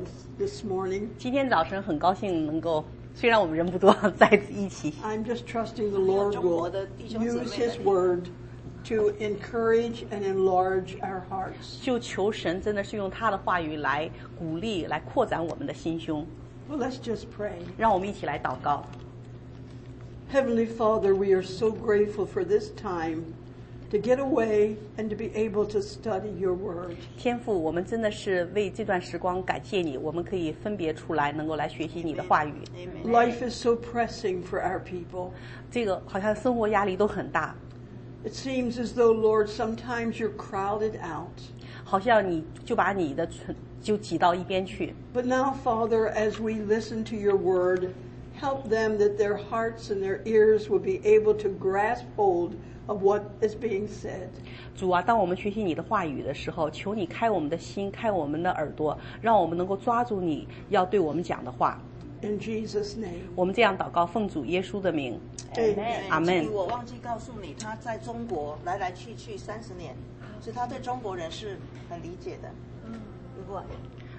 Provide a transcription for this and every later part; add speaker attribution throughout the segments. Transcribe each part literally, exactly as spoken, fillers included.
Speaker 1: this morning.
Speaker 2: 今天早晨很高兴能够，虽然我们人不多，在一起。
Speaker 1: I'm just trusting the Lord will use His word to encourage and enlarge our hearts.
Speaker 2: 就求神真的是用他的话语来鼓励，来扩展我们的心胸。
Speaker 1: Well, let's just pray.
Speaker 2: 让我们一起来祷告。
Speaker 1: Heavenly Father, we are so grateful for this time to get away and to be able to study your word.
Speaker 2: 天父，我们真的是为这段时光感谢你，我们可以分别出来，能够来学习你的话语。
Speaker 1: Life is so pressing for our people.
Speaker 2: 这个好像生活压力都很大。
Speaker 1: It seems as though, Lord, sometimes you're crowded out.
Speaker 2: 好像你就把你的就挤到一边去。
Speaker 1: But now, Father, as we listen to your word, help them that their hearts and their ears will be able to grasp hold of what is being said.
Speaker 2: 主啊，当我们学习你的话语的时候，求你开我们的心，开我们的耳朵，让我们能够抓住你要对我们讲的话。
Speaker 1: In Jesus' name.
Speaker 2: 我们这样祷告，奉主耶稣的名。阿门。
Speaker 3: 我忘记告诉你，他在中国来来去去三十年，所以他对中国人是很理解的。嗯，如果。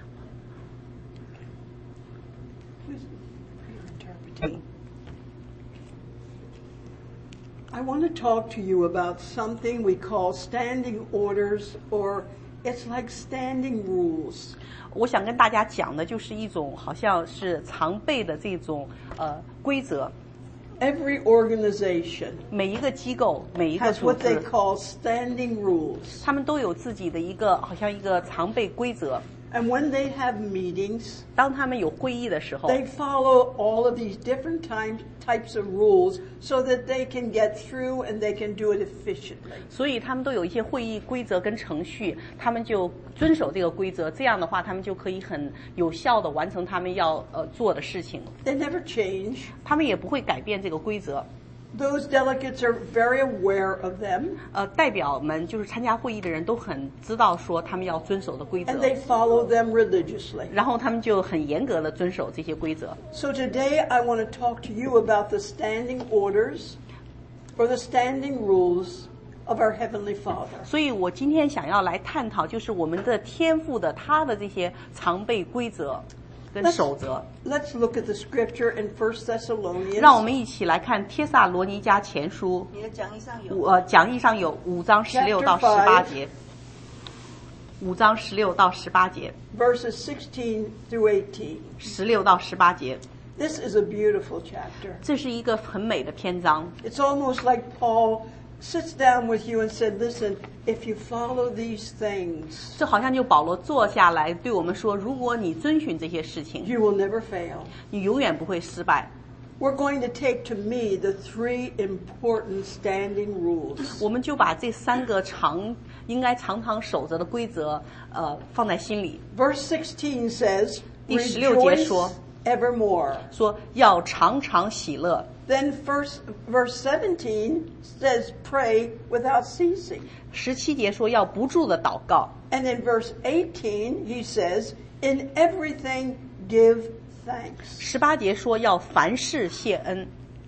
Speaker 1: I want to talk to you about something we call standing orders, or it's like standing rules.
Speaker 2: 我想跟大家讲的就是一种好像是常备的这种呃规则。
Speaker 1: Every organization
Speaker 2: 每一个机构，每一个
Speaker 1: has
Speaker 2: 组
Speaker 1: what they
Speaker 2: 织，
Speaker 1: call standing rules.
Speaker 2: 他们都有自己的一个好像一个常备规则。
Speaker 1: And when they have meetings,
Speaker 2: 当他们有会议的时候，
Speaker 1: they follow all of these different times, types of rules so that they can get through and they can do it efficiently.
Speaker 2: 所以他们都有一些会议规则跟程序，他们就遵守这个规则，这样的话他们就可以很有效的完成他们要呃做的事情。
Speaker 1: They never change.
Speaker 2: 他们也不会改变这个规则。
Speaker 1: Those delegates are very aware of them.
Speaker 2: 呃，代表们就是参加会议的人都很知道说他们要遵守的规则，
Speaker 1: And they follow them religiously.
Speaker 2: 然后他们就很严格的遵守这些规则。
Speaker 1: So today I want to talk to you about the standing orders or the standing rules of our Heavenly Father.
Speaker 2: 所以我今天想要来探讨，就是我们的天父的他的这些常备规则跟
Speaker 1: Let's,
Speaker 2: 守则。
Speaker 1: let's look at the scripture in First Thessalonians.
Speaker 2: 让我们一起来看帖撒罗尼迦前书，
Speaker 3: 你的讲义上有
Speaker 2: 五呃讲义上有五章十六到十八节，五章十六到十八节，
Speaker 1: verses sixteen through eighteen.
Speaker 2: 十六到十八节，
Speaker 1: This is a beautiful chapter.
Speaker 2: 这是一个很美的篇章。
Speaker 1: It's almost like Paul sits down with you and said, listen, if you follow these things,
Speaker 2: 这好像就保罗坐下来对我们说，如果你遵循这些事情，
Speaker 1: you will never fail.
Speaker 2: 你永远不会失败。
Speaker 1: We're going to take to me the three important standing rules.
Speaker 2: 我们就把这三个常应该常常守着的规则，呃，放在心里。
Speaker 1: Verse sixteen says,
Speaker 2: 第十六节
Speaker 1: rejoice
Speaker 2: 说，
Speaker 1: evermore.
Speaker 2: 说要常常喜乐。
Speaker 1: Then first, verse seventeen says, pray without ceasing.
Speaker 2: 十七节说要不住的祷告。
Speaker 1: And in verse eighteen, he says, in everything give thanks.
Speaker 2: 十八节说要凡事谢恩，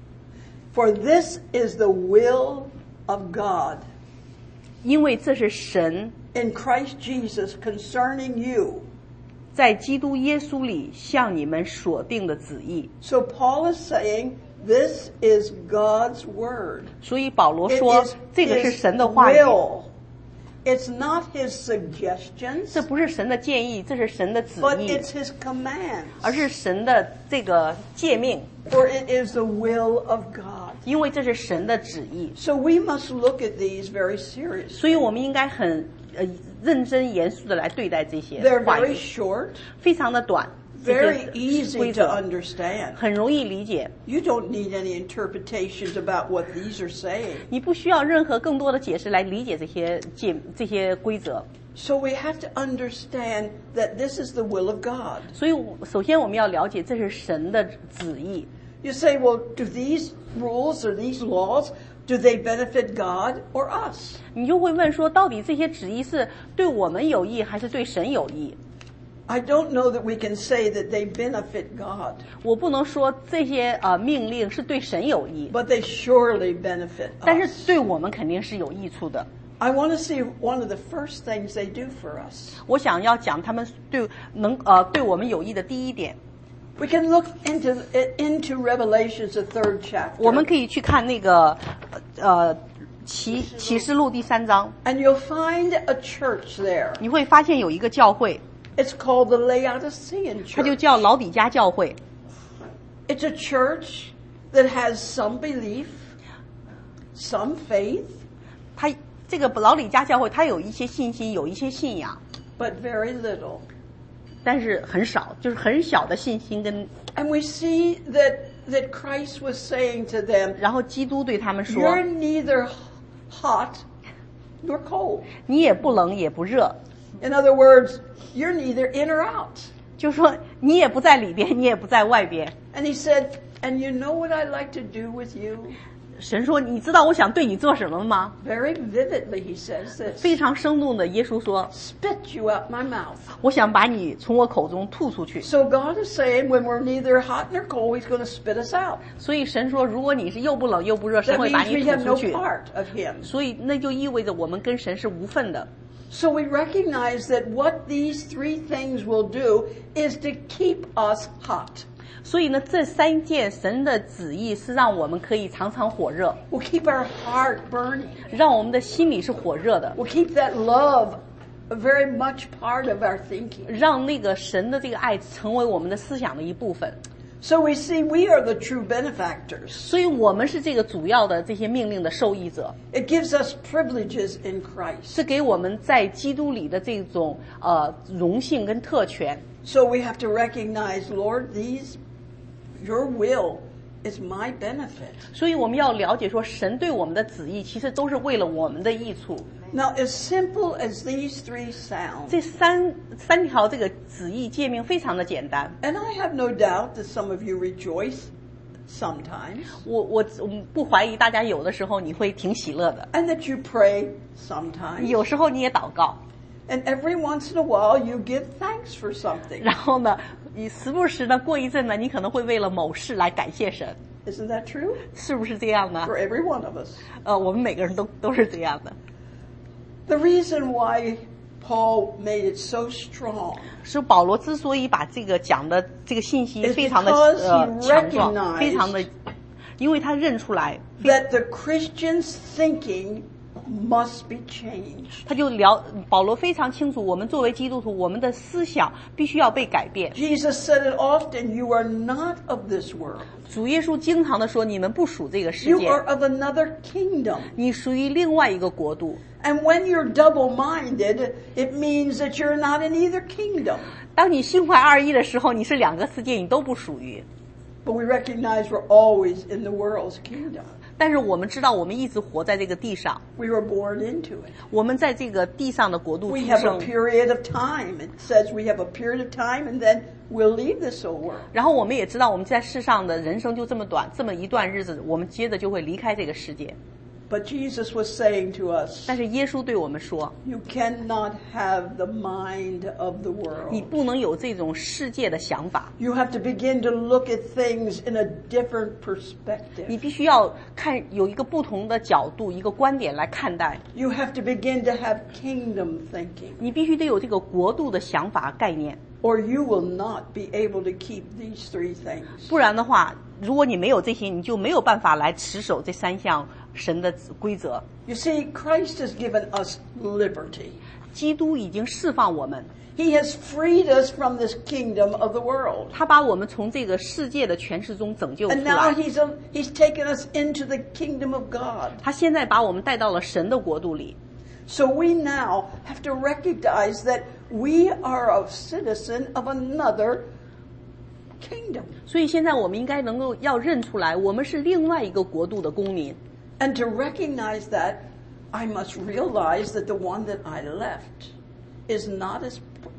Speaker 1: For this is the will of God
Speaker 2: 因为这是神
Speaker 1: in Christ Jesus concerning you.
Speaker 2: 在基督耶稣里向你们所定的旨意。
Speaker 1: So Paul is saying, this is God's word.
Speaker 2: 所以保罗
Speaker 1: It
Speaker 2: 说
Speaker 1: is
Speaker 2: 这个是
Speaker 1: his
Speaker 2: 神的话语，
Speaker 1: will. It's not his suggestions,
Speaker 2: 这不是神的建议，这是神的旨
Speaker 1: but
Speaker 2: 意，
Speaker 1: it's his commands.
Speaker 2: 而是神的这个诫命，
Speaker 1: For it is the will of God.
Speaker 2: 因为这是神的旨意。
Speaker 1: So we must look at these very seriously.
Speaker 2: 所以我们应该很呃认真严肃的来对待这些
Speaker 1: They're
Speaker 2: 话
Speaker 1: very
Speaker 2: 语，
Speaker 1: short,
Speaker 2: 非常的短，这
Speaker 1: very
Speaker 2: 些
Speaker 1: easy
Speaker 2: 规
Speaker 1: to
Speaker 2: 则
Speaker 1: understand.
Speaker 2: 很容易理解，
Speaker 1: You don't need any interpretations about what these are saying.
Speaker 2: 你不需要任何更多的解释来理解这些诫这些规则。
Speaker 1: So we have to understand that this is the will of God.
Speaker 2: 所以我，首先我们要了解这是神的旨意。
Speaker 1: You say, well, do these rules or these laws, do they benefit God or us?
Speaker 2: 你就会问说，到底这些旨意是对我们有益，还是对神有益？
Speaker 1: I don't know that we can say that they benefit God,
Speaker 2: 我不能说这些呃命令是对神有益，
Speaker 1: but they surely benefit
Speaker 2: 但是
Speaker 1: us.
Speaker 2: 对我们肯定是有益处的。
Speaker 1: I want to see one of the first things they do for us.
Speaker 2: 我想要讲他们对能呃对我们有益的第一点。
Speaker 1: We can look into into Revelations, the third chapter.
Speaker 2: 我们可以去看那个呃启启示录第三章，
Speaker 1: And you'll find a church there.
Speaker 2: 你会发现有一个教会，
Speaker 1: It's called the Laodicean
Speaker 2: 它就
Speaker 1: church.
Speaker 2: 叫老底嘉教会。
Speaker 1: It's a church that has some belief, some faith,
Speaker 2: 它这个老底嘉教会，它有一些信心，有一些信仰，
Speaker 1: but very little.
Speaker 2: 但是很少，就是很小的信心跟。
Speaker 1: And we see that that Christ was saying to them,
Speaker 2: 然后基督对他们说
Speaker 1: you're neither hot nor cold.
Speaker 2: 你也不冷也不热，
Speaker 1: In other words, you're neither in or out.
Speaker 2: 就说你也不在里边，你也不在外边。
Speaker 1: And he said, and you know what I like to do with you?
Speaker 2: 神说你知道我想对你做什么吗？
Speaker 1: Very vividly he says this.
Speaker 2: 非常生动的耶稣说
Speaker 1: Spit you out my mouth.
Speaker 2: 我想把你从我口中吐出去。
Speaker 1: So God is saying when we're neither hot nor cold, he's going to spit us out.
Speaker 2: 所以神说如果你是又不冷又不热，神
Speaker 1: That
Speaker 2: 会把
Speaker 1: means
Speaker 2: 你
Speaker 1: we
Speaker 2: 吐
Speaker 1: have
Speaker 2: 出
Speaker 1: no
Speaker 2: 去。
Speaker 1: part of him.
Speaker 2: 所以那就意味着我们跟神是无份的。
Speaker 1: So we recognize that what these three things will do is to keep us hot.
Speaker 2: 所以呢，这三件神的旨意是让我们可以常常火热，
Speaker 1: We'll keep our heart burning.
Speaker 2: 让我们的心里是火热的，
Speaker 1: We'll keep that love very much part of our thinking.
Speaker 2: 让那个神的这个爱成为我们的思想的一部分。
Speaker 1: So we see we are the true benefactors.
Speaker 2: 所以我们是这个主要的这些命令的受益者，
Speaker 1: It gives us privileges in Christ.
Speaker 2: 是给我们在基督里的这种呃荣幸跟特权。
Speaker 1: So we have to recognize, Lord, these, your will is my benefit.
Speaker 2: 所以我们要了解说，神对我们的旨意其实都是为了我们的益处。
Speaker 1: Now, as simple as these three sound,
Speaker 2: 这三三条这个旨意诫命非常的简单，
Speaker 1: and I have no doubt that some of you rejoice sometimes,
Speaker 2: 我我我不怀疑大家有的时候你会挺喜乐的，
Speaker 1: and that you pray sometimes,
Speaker 2: 有时候你也祷告，
Speaker 1: and every once in a while you give thanks for something.
Speaker 2: 然后呢，你时不时的过一阵呢，你可能会为了某事来感谢神，
Speaker 1: Isn't that true?
Speaker 2: 是不是这样呢？
Speaker 1: For every one of us.
Speaker 2: 呃，我们每个人都都是这样的。
Speaker 1: The reason why Paul made it so strong
Speaker 2: 是保罗之所以把这个讲的这个信息
Speaker 1: It's
Speaker 2: 非常的
Speaker 1: because
Speaker 2: 呃
Speaker 1: he
Speaker 2: 强壮，
Speaker 1: recognized
Speaker 2: 非常的，因为他认出来，
Speaker 1: that the Christian's thinking must be changed.
Speaker 2: 他就了保罗非常清楚，我们作为基督徒，我们的思想必须要被改变。
Speaker 1: Jesus said it often, you are not of this world.
Speaker 2: 主耶稣经常的说，你们不属这个世
Speaker 1: You
Speaker 2: 界，
Speaker 1: are of another kingdom.
Speaker 2: 你属于另外一个国度。
Speaker 1: And when you're double-minded, it means that you're not in either kingdom.
Speaker 2: 当你心怀二意的时候，你是两个世界，你都不属于。
Speaker 1: But we recognize we're always in the world's kingdom.
Speaker 2: 但是我们知道，我们一直活在这个地上，
Speaker 1: We were born into it.
Speaker 2: 我们在这个地上的国度
Speaker 1: We
Speaker 2: 出
Speaker 1: have a
Speaker 2: 生。
Speaker 1: period of time. It says we have a period of time and then we'll leave this old world.
Speaker 2: 然后我们也知道，我们在世上的人生就这么短，这么一段日子，我们接着就会离开这个世界。
Speaker 1: But Jesus was saying to us,
Speaker 2: 但是耶稣对我们说，
Speaker 1: you cannot have the mind of the
Speaker 2: 你
Speaker 1: world.
Speaker 2: 不能有这种世界的想法，
Speaker 1: You have to begin to look at things in a different
Speaker 2: 你
Speaker 1: perspective.
Speaker 2: 必须要看有一个不同的角度、一个观点来看待。
Speaker 1: You have to begin to have kingdom thinking,
Speaker 2: 你必须得有这个国度的想法概念，
Speaker 1: or you will not be able to keep these three things.
Speaker 2: 不然的话，如果你没有这些，你就没有办法来持守这三项神的规则。
Speaker 1: You see, Christ has given us liberty.
Speaker 2: 基督已经释放我们，
Speaker 1: He has freed us from this kingdom of the world.
Speaker 2: 他把我们从这个世界的权势中拯救出
Speaker 1: And now
Speaker 2: 来。
Speaker 1: he's, a, he's taken us into the kingdom of God.
Speaker 2: 他现在把我们带到了神的国度里。
Speaker 1: So we now have to recognize that we are a citizen of another kingdom.
Speaker 2: 所以现在我们应该能够要认出来，我们是另外一个国度的公民。
Speaker 1: And to recognize that, I must realize that the one that I left is not as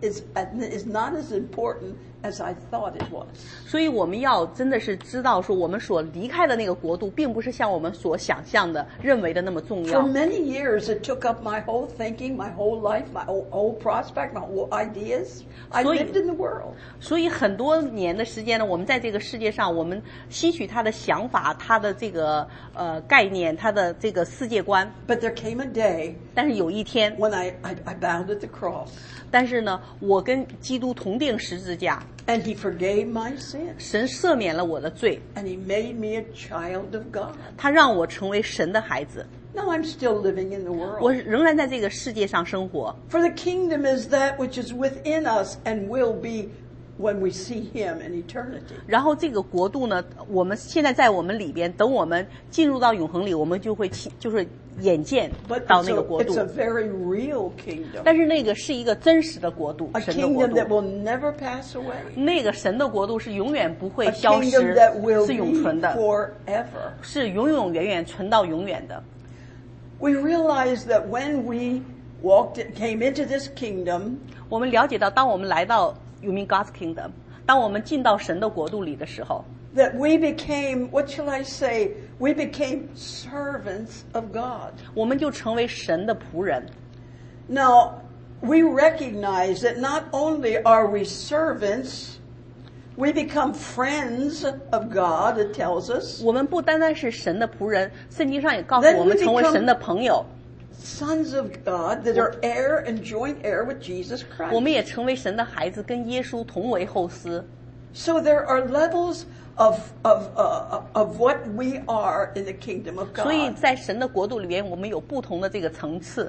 Speaker 1: is is not as important as I thought it was.
Speaker 2: 所以我们要真的是知道说，我们所离开的那个国度，并不是像我们所想象的、认为的那么重
Speaker 1: For
Speaker 2: 要。
Speaker 1: many years, it took up my whole thinking, my whole life, my whole, whole prospect, my whole ideas. I
Speaker 2: 所以-
Speaker 1: lived in the world.
Speaker 2: 所以很多年的时间呢，我们在这个世界上，我们吸取他的想法、他的这个呃概念、他的这个世界观。
Speaker 1: But there came a day
Speaker 2: 但是有一天，
Speaker 1: when I, I, I bowed at the cross,
Speaker 2: 但是呢，我跟基督同定十字架，
Speaker 1: and He forgave my sins,
Speaker 2: 神赦免了我的罪，
Speaker 1: and He made me a child of God.
Speaker 2: 他让我成为神的孩子。
Speaker 1: Now I'm still living in the
Speaker 2: 我
Speaker 1: world.
Speaker 2: 仍然在这个世界上生活。
Speaker 1: For the kingdom is that which is within us and will be when we see Him in eternity.
Speaker 2: 然后这个国度呢，我们现在在我们里边，等我们进入到永恒里，我们就会亲就是眼见
Speaker 1: But
Speaker 2: 到
Speaker 1: it's
Speaker 2: 那个
Speaker 1: a,
Speaker 2: 国
Speaker 1: it's
Speaker 2: 度
Speaker 1: a。very real kingdom.
Speaker 2: 但是那个是一个真实的国度，
Speaker 1: A
Speaker 2: 神的国
Speaker 1: kingdom that
Speaker 2: 度。
Speaker 1: will never pass away.
Speaker 2: 那个神的国度是永远不会
Speaker 1: A
Speaker 2: 消
Speaker 1: kingdom
Speaker 2: 失
Speaker 1: that，will
Speaker 2: 是永
Speaker 1: be
Speaker 2: 存的，
Speaker 1: forever.
Speaker 2: 是永永远远存到永远的。
Speaker 1: We realize that when we walked, in, came into this kingdom,
Speaker 2: 我们了解到，当我们来到 You mean God's kingdom， 当我们进到神的国度里的时候，
Speaker 1: that we became, what shall I say? We became servants of God.
Speaker 2: 我们就成为神的仆人。
Speaker 1: Now, we recognize that not only are we servants, we become friends of God, it tells us.
Speaker 2: 我们不单单是神的仆人，圣经上也告诉
Speaker 1: Then
Speaker 2: 我们
Speaker 1: we
Speaker 2: 成为
Speaker 1: become-
Speaker 2: 神的朋友，
Speaker 1: Sons of God that are heir and joint heir with Jesus
Speaker 2: 我
Speaker 1: Christ.
Speaker 2: 们也成为神的孩子，跟耶稣同为后嗣。
Speaker 1: So there are levels of, of, uh, of what we are in the kingdom of
Speaker 2: 所以
Speaker 1: God.
Speaker 2: 在神的国度里边，我们有不同的这个层次。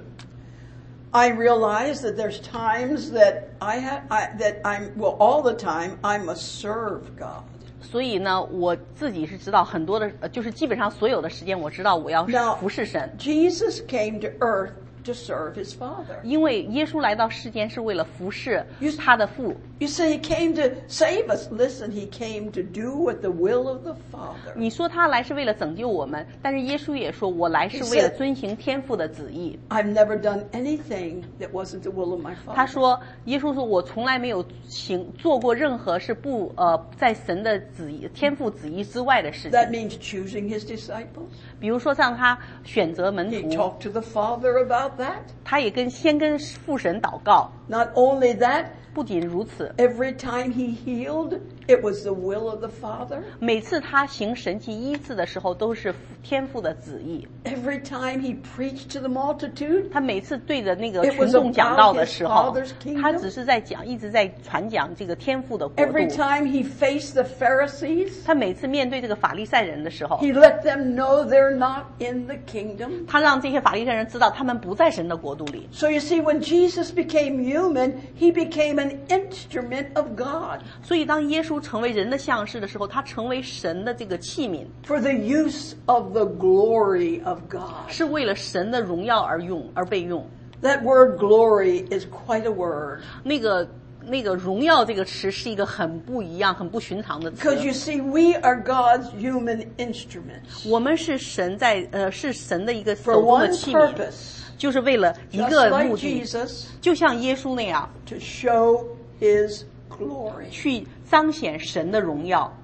Speaker 1: I realize that there's times that I have, I, that I'm, well, all the time I must serve God.
Speaker 2: 所以呢，我自己是知道很多的，呃就是基本上所有的时间，我知道我要
Speaker 1: Now,
Speaker 2: 服侍神，
Speaker 1: Jesus came to earth to serve his Father.
Speaker 2: 因为耶稣来到世间是为了服侍
Speaker 1: You-
Speaker 2: 他的父。
Speaker 1: You say he came to save us. Listen, he came to do what the will of the Father.
Speaker 2: 你说他来是为了拯救我们，但是耶稣也说，我来是为了遵行天父的旨意。
Speaker 1: I've never done anything that wasn't the will of my
Speaker 2: 他
Speaker 1: Father.
Speaker 2: 说，耶稣说，我从来没有行做过任何是不呃在神的旨意、天父旨意之外的事
Speaker 1: That
Speaker 2: 情。
Speaker 1: means choosing his disciples.
Speaker 2: 比如说，让他选择门
Speaker 1: He
Speaker 2: 徒，
Speaker 1: talked to the Father about that.
Speaker 2: 他也跟先跟父神祷告。
Speaker 1: Not only that,
Speaker 2: 不仅如此，
Speaker 1: every time he healed, it was the will of the Father.
Speaker 2: 每次他行神迹医治的时候，都是天父的旨意。
Speaker 1: Every time he preached to the multitude,
Speaker 2: 他每次对着那个
Speaker 1: It was
Speaker 2: 群众讲道的时
Speaker 1: about
Speaker 2: 候
Speaker 1: his father's，kingdom.
Speaker 2: 他只是在讲，一直在传讲这个天父的国
Speaker 1: every
Speaker 2: 度。
Speaker 1: time he faced the Pharisees,
Speaker 2: 他每次面对这个法利赛人的时候，
Speaker 1: he let them know they're not in the kingdom.
Speaker 2: 他让这些法利赛人知道他们不在神的国度里。
Speaker 1: So you see, when Jesus became human, he became an instrument of God
Speaker 2: 所以当耶稣成为人的样式的时候，他成为神的这个器皿，
Speaker 1: for the use of the glory of God.
Speaker 2: 是为了神的荣耀而用而被用。
Speaker 1: That word glory is quite a word.
Speaker 2: 那个那个荣耀这个词是一个很不一样、很不寻常的词。
Speaker 1: Because you see, we are God's human instruments
Speaker 2: 我们是神在呃是神的一个
Speaker 1: for
Speaker 2: 手中的
Speaker 1: one
Speaker 2: 器皿，
Speaker 1: purpose,
Speaker 2: 就是为了一
Speaker 1: just
Speaker 2: 个
Speaker 1: like
Speaker 2: 目的，
Speaker 1: Jesus,
Speaker 2: 就像耶稣那样
Speaker 1: to show his glory.
Speaker 2: 去彰显神的荣耀。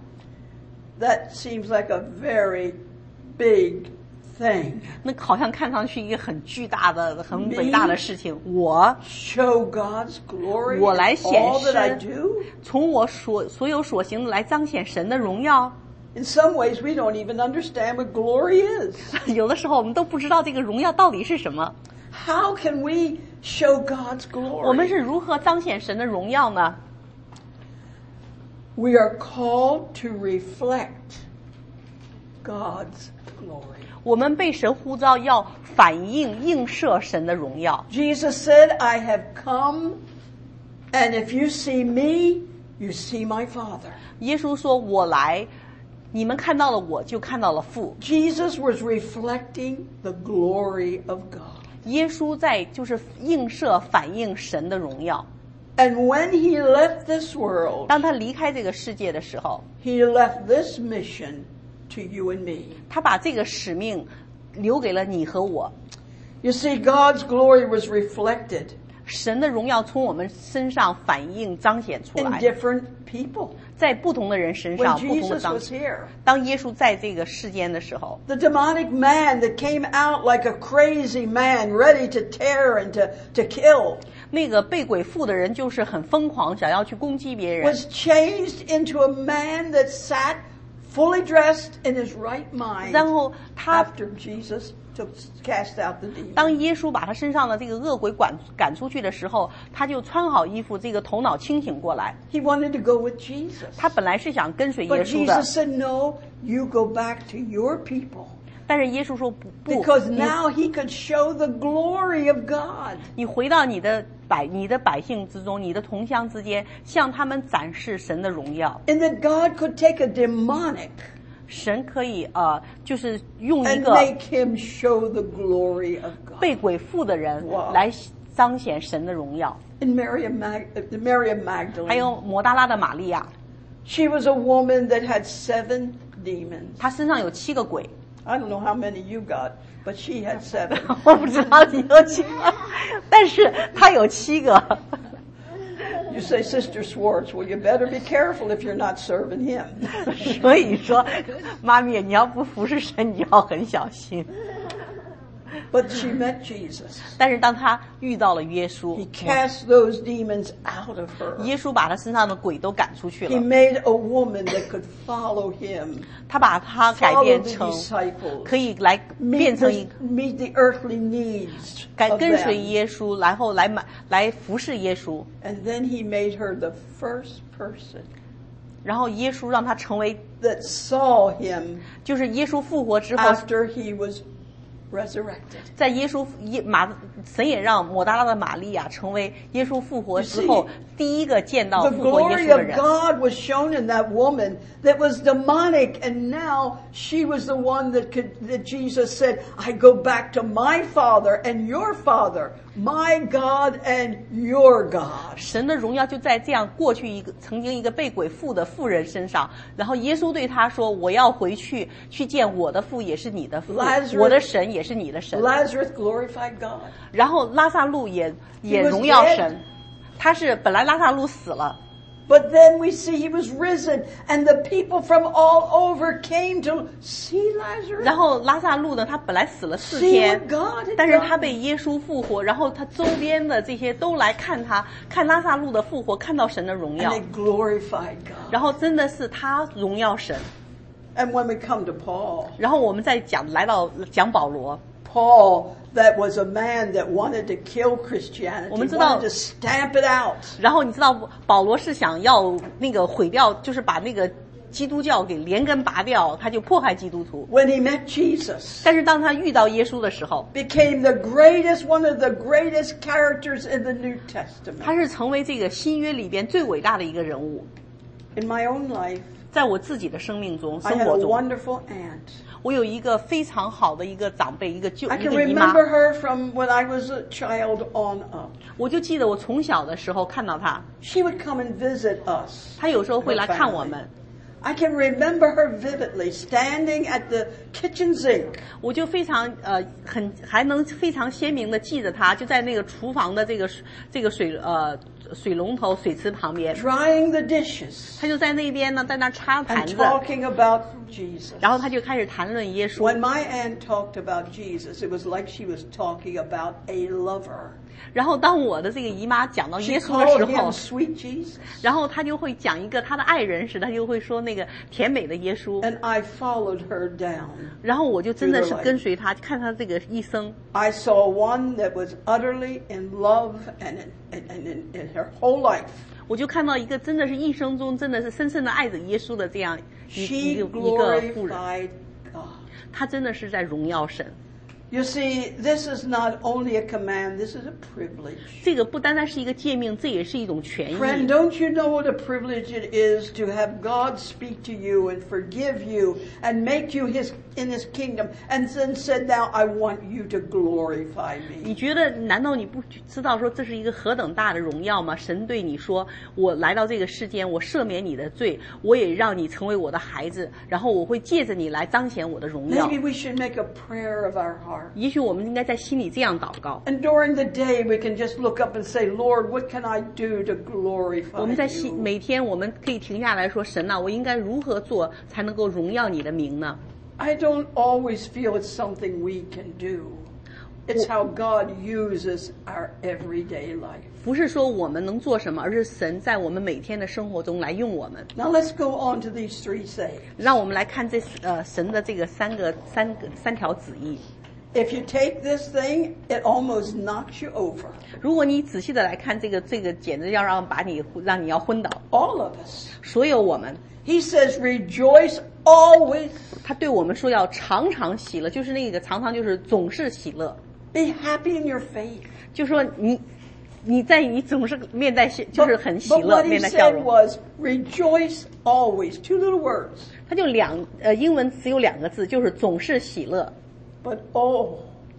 Speaker 1: That seems like a very big thing.
Speaker 2: 那好像看上去一个很巨大的、很伟大的事情。我
Speaker 1: Show God's glory in
Speaker 2: 我来显
Speaker 1: all that I
Speaker 2: 示
Speaker 1: do.
Speaker 2: 从我所所有所行的来彰显神的荣耀。
Speaker 1: In some ways, we don't even understand what glory is.
Speaker 2: 有的时候我们都不知道这个荣耀到底是什么。
Speaker 1: How can we show God's
Speaker 2: 我们
Speaker 1: glory?
Speaker 2: 是如何彰显神的荣耀呢？
Speaker 1: We are called to reflect God's glory.
Speaker 2: 我们被神呼召要反映映射神的荣耀。
Speaker 1: Jesus said, I have come, and if you see me, you see my Father.
Speaker 2: 耶稣说：“我来，你们看到了我，就看到了父。”
Speaker 1: Jesus was reflecting the glory of God.
Speaker 2: 耶稣在就是映射反映神的荣耀。
Speaker 1: And when he left this world,
Speaker 2: 当他离开这个世界的时候，
Speaker 1: he left this mission to you and me.
Speaker 2: 他把这个使命留给了你和我。
Speaker 1: You see, God's glory was reflected
Speaker 2: 神的荣耀从我们身上反映彰显出
Speaker 1: in
Speaker 2: 来，
Speaker 1: different people.
Speaker 2: 在不同的人身
Speaker 1: When
Speaker 2: 上不同的
Speaker 1: Jesus
Speaker 2: 彰
Speaker 1: was
Speaker 2: 显。
Speaker 1: here,
Speaker 2: 当耶稣在这个世间的时候，
Speaker 1: the demonic man that came out like a crazy man, ready to tear and to, to kill,
Speaker 2: 那个被鬼附的人就是很疯狂，想要去攻击别人，
Speaker 1: was changed into a man that sat fully dressed in his right mind
Speaker 2: 然后他
Speaker 1: after Jesus took cast out the demon.
Speaker 2: 当耶稣把他身上的这个恶鬼赶赶出去的时候，他就穿好衣服，这个头脑清醒过来。
Speaker 1: He wanted to go with Jesus.
Speaker 2: 他本来是想跟随耶
Speaker 1: But
Speaker 2: 稣的，
Speaker 1: Jesus said, no, you go back to your people.
Speaker 2: 但是耶稣说不不，
Speaker 1: Because
Speaker 2: 你
Speaker 1: now he could show the glory of God.
Speaker 2: 你回到你的百你的百姓之中，你的同乡之间，向他们展示神的荣耀。
Speaker 1: And that God could take a demonic
Speaker 2: 神可以呃，就是用一
Speaker 1: and
Speaker 2: 个
Speaker 1: make him show the glory of God.
Speaker 2: 被鬼附的人
Speaker 1: Wow.
Speaker 2: 来彰显神的荣耀。
Speaker 1: And Mary of, Mag- uh, Mary of
Speaker 2: 还
Speaker 1: Magdalene,
Speaker 2: 有抹大拉的玛利亚，
Speaker 1: she was a woman that had seven demons.
Speaker 2: 她身上有七个鬼。
Speaker 1: I don't know how many you got, but she had seven.
Speaker 2: 我不知道你有几个，但是她有七个。
Speaker 1: You say, Sister Swartz, well, you better be careful if you're not serving him.
Speaker 2: 所以说，妈咪，你要不服侍神，你要很小心。
Speaker 1: But she met Jesus.
Speaker 2: 但是当她遇到了耶稣
Speaker 1: He，cast those demons out of her.
Speaker 2: 耶稣把她身上的鬼都赶出去
Speaker 1: He
Speaker 2: 了，
Speaker 1: made a woman that could follow him,
Speaker 2: 他把她改
Speaker 1: follow
Speaker 2: 变
Speaker 1: the
Speaker 2: 成
Speaker 1: disciples,
Speaker 2: 可以来
Speaker 1: meet
Speaker 2: 变成
Speaker 1: the,
Speaker 2: 一
Speaker 1: meet the earthly needs
Speaker 2: 该
Speaker 1: of
Speaker 2: 跟随
Speaker 1: them.
Speaker 2: 耶稣，然后来买来服侍耶稣，
Speaker 1: And then he made her the first person
Speaker 2: 然后耶稣让她成为，
Speaker 1: that saw him
Speaker 2: 就是耶稣复活之后，
Speaker 1: after he was resurrected.
Speaker 2: 在耶稣耶马神也让抹大拉的玛利亚成为耶稣复活之
Speaker 1: You
Speaker 2: 后
Speaker 1: see,
Speaker 2: 第一个见到
Speaker 1: The
Speaker 2: 复活耶
Speaker 1: glory
Speaker 2: 稣的
Speaker 1: of
Speaker 2: 人。
Speaker 1: God was shown in that woman that was demonic, and now she was the one that could, that Jesus said, I go back to my Father and your Father, my God and your God.
Speaker 2: 神的荣耀就在这样过去一个曾经一个被鬼附的妇人身上，然后耶稣对他说：“我要回去去见我的父，也是你的父；
Speaker 1: Lazarus-
Speaker 2: 我的神也是你的神。”
Speaker 1: Lazarus glorified God.
Speaker 2: 然后拉萨路也也
Speaker 1: He was
Speaker 2: 荣耀
Speaker 1: dead.
Speaker 2: 神，他是本来拉萨路死了，
Speaker 1: But then we see he was risen, and the people from all over came to see Lazarus.
Speaker 2: 然后拉萨路呢，他本来死了四
Speaker 1: See
Speaker 2: 天
Speaker 1: what God had，
Speaker 2: 但是他
Speaker 1: done.
Speaker 2: 被耶稣复活，然后他周边的这些都来看他，看拉萨路的复活，看到神的荣
Speaker 1: And
Speaker 2: 耀
Speaker 1: they，glorified God.
Speaker 2: 然后真的是他荣耀神。
Speaker 1: And when we come to Paul,
Speaker 2: 然后我们再讲来到讲保罗，
Speaker 1: Paul, that was a man that wanted to kill Christianity,
Speaker 2: 我们知道-
Speaker 1: wanted to stamp it out.
Speaker 2: 然后你知道保罗是想要那个毁掉，就是把那个基督教给连根拔掉，他就迫害基督徒。
Speaker 1: When he met Jesus,
Speaker 2: 但是当他遇到耶稣的时候，
Speaker 1: became the greatest, one of the greatest characters in the New Testament.
Speaker 2: 他是成为这个新约里边最伟大的一个人物。
Speaker 1: In my own life,
Speaker 2: 在我自己的生命中、
Speaker 1: I
Speaker 2: 生
Speaker 1: had
Speaker 2: 活
Speaker 1: a
Speaker 2: 中，
Speaker 1: wonderful aunt.
Speaker 2: 我有一个非常好的一个长辈，一个舅
Speaker 1: I
Speaker 2: 一
Speaker 1: can
Speaker 2: 个姨妈。
Speaker 1: remember her from when I was a child on up.
Speaker 2: 我就记得我从小的时候看到她，
Speaker 1: She would come and visit us.
Speaker 2: 她有时候会来看我
Speaker 1: Her family.
Speaker 2: 们。
Speaker 1: I can remember her vividly, standing at the kitchen sink,
Speaker 2: 我就非常呃很还能非常鲜明的记着她，就在那个厨房的这个这个水呃水龙头水池旁边，
Speaker 1: drying the dishes,
Speaker 2: 她就在那边呢，在那擦盘
Speaker 1: and
Speaker 2: 子，
Speaker 1: talking about Jesus.
Speaker 2: 然后她就开始谈论耶稣。
Speaker 1: When my aunt talked about Jesus, it was like she was talking about a lover.
Speaker 2: 然后当我的这个姨妈讲到
Speaker 1: She
Speaker 2: 耶稣的
Speaker 1: called
Speaker 2: 时
Speaker 1: him
Speaker 2: 候，
Speaker 1: sweet Jesus.
Speaker 2: 然后她就会讲一个她的爱人时，她就会说那个甜美的耶稣。
Speaker 1: And I followed her down.
Speaker 2: 然后我就真的是跟随她，看她这个一生。
Speaker 1: I saw one that was utterly in love and in, and in, in her whole life.
Speaker 2: 我就看到一个真的是一生中真的是深深的爱着耶稣的这样一
Speaker 1: She
Speaker 2: 一个一个妇人，
Speaker 1: glorified God.
Speaker 2: 她真的是在荣耀神。
Speaker 1: You see, this is not only a command, this is a privilege.
Speaker 2: 这个不单单是一个诫命，这也是一种权
Speaker 1: Friend,
Speaker 2: 益。
Speaker 1: don't you know what a privilege it is to have God speak to you and forgive you and make you his in his kingdom and then said, now I want you to glorify
Speaker 2: 你
Speaker 1: me.
Speaker 2: 觉得难道你不知道说这是一个何等大的荣耀吗？神对你说，我来到这个世间，我赦免你的罪，我也让你成为我的孩子，然后我会借着你来彰显我的荣耀。
Speaker 1: Maybe we should make a prayer of our heart. heart.
Speaker 2: 也许我们应该在心里这样祷告。
Speaker 1: And during the day, we can just look up and say, Lord, what can I do to glorify
Speaker 2: 我们在心
Speaker 1: you?
Speaker 2: 每天我们可以停下来说，神啊，我应该如何做才能够荣耀你的名呢？
Speaker 1: I don't always feel it's something we can do. It's how God uses our everyday life.
Speaker 2: 不是说我们能做什么，而是神在我们每天的生活中来用我们。
Speaker 1: Now let's go on to these three sayings.
Speaker 2: 让我们来看这呃神的这个三个三个三条旨意。
Speaker 1: If you take this thing, it almost knocks you over.
Speaker 2: 如果你仔细的来看这个，这个简直要让把你让你要昏倒。
Speaker 1: All of us.
Speaker 2: 所有我们，
Speaker 1: He says, rejoice always.
Speaker 2: 他对我们说要常常喜乐，就是那个常常就是总是喜乐，
Speaker 1: Be happy in your faith.
Speaker 2: 就说你你在你总是面带笑，就是很喜
Speaker 1: But
Speaker 2: 乐，
Speaker 1: what
Speaker 2: 面
Speaker 1: he
Speaker 2: 带笑
Speaker 1: said
Speaker 2: 容。
Speaker 1: was, rejoice always. Two little words.
Speaker 2: 他就两呃英文只有两个字，就是总是喜乐。
Speaker 1: But oh,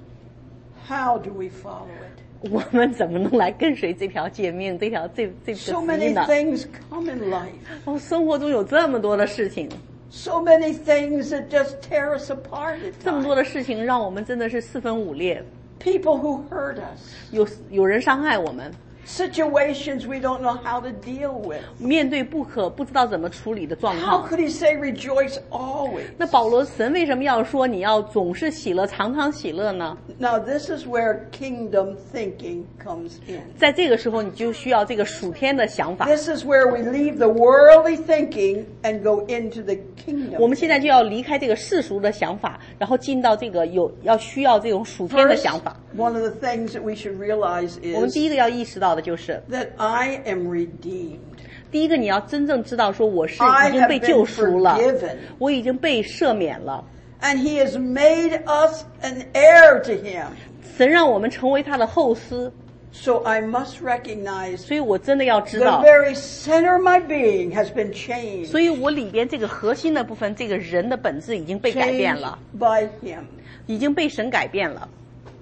Speaker 1: how do we follow it?
Speaker 2: 我们怎么能来跟随这条诫命，这条这这个
Speaker 1: So
Speaker 2: 旨
Speaker 1: many
Speaker 2: 意呢？
Speaker 1: things come in life.
Speaker 2: 哦，生活中有这么多的事情，
Speaker 1: So many things that just tear us apart at
Speaker 2: 这么多
Speaker 1: times.
Speaker 2: 的事情让我们真的是四分五裂。
Speaker 1: People who hurt us.
Speaker 2: 有有人伤害我们，
Speaker 1: Situations we don't know how to deal with.
Speaker 2: 面对不可不知道怎么处理的状
Speaker 1: How
Speaker 2: 况。
Speaker 1: could he say rejoice always?
Speaker 2: 那保罗神为什么要说你要总是喜乐，常常喜乐呢？
Speaker 1: Now this is where kingdom thinking comes in.
Speaker 2: 在这个时候，你就需要这个属天的想法。
Speaker 1: This is where we leave the worldly thinking and go into the
Speaker 2: 我
Speaker 1: kingdom.
Speaker 2: 们现在就要离开这个世俗的想法，然后进到这个有要需要这种属天的
Speaker 1: First,
Speaker 2: 想法。
Speaker 1: one of the things that we should realize
Speaker 2: 我们
Speaker 1: is
Speaker 2: 第一个要意识到的就是，
Speaker 1: that I am redeemed.
Speaker 2: 第一个你要真正知道说我是
Speaker 1: I
Speaker 2: 已经被
Speaker 1: have been
Speaker 2: 救赎了
Speaker 1: forgiven.，
Speaker 2: 我已经被赦免了。
Speaker 1: And he has made us an heir to him.
Speaker 2: 神让我们成为他的后嗣，
Speaker 1: So I must recognize
Speaker 2: 所以我真的要知
Speaker 1: the
Speaker 2: 道，
Speaker 1: very center of my being has been changed.
Speaker 2: 所以我里边这个核心的部分，这个人的本质已经被改变了，
Speaker 1: Changed by him.
Speaker 2: 已经被神改变了。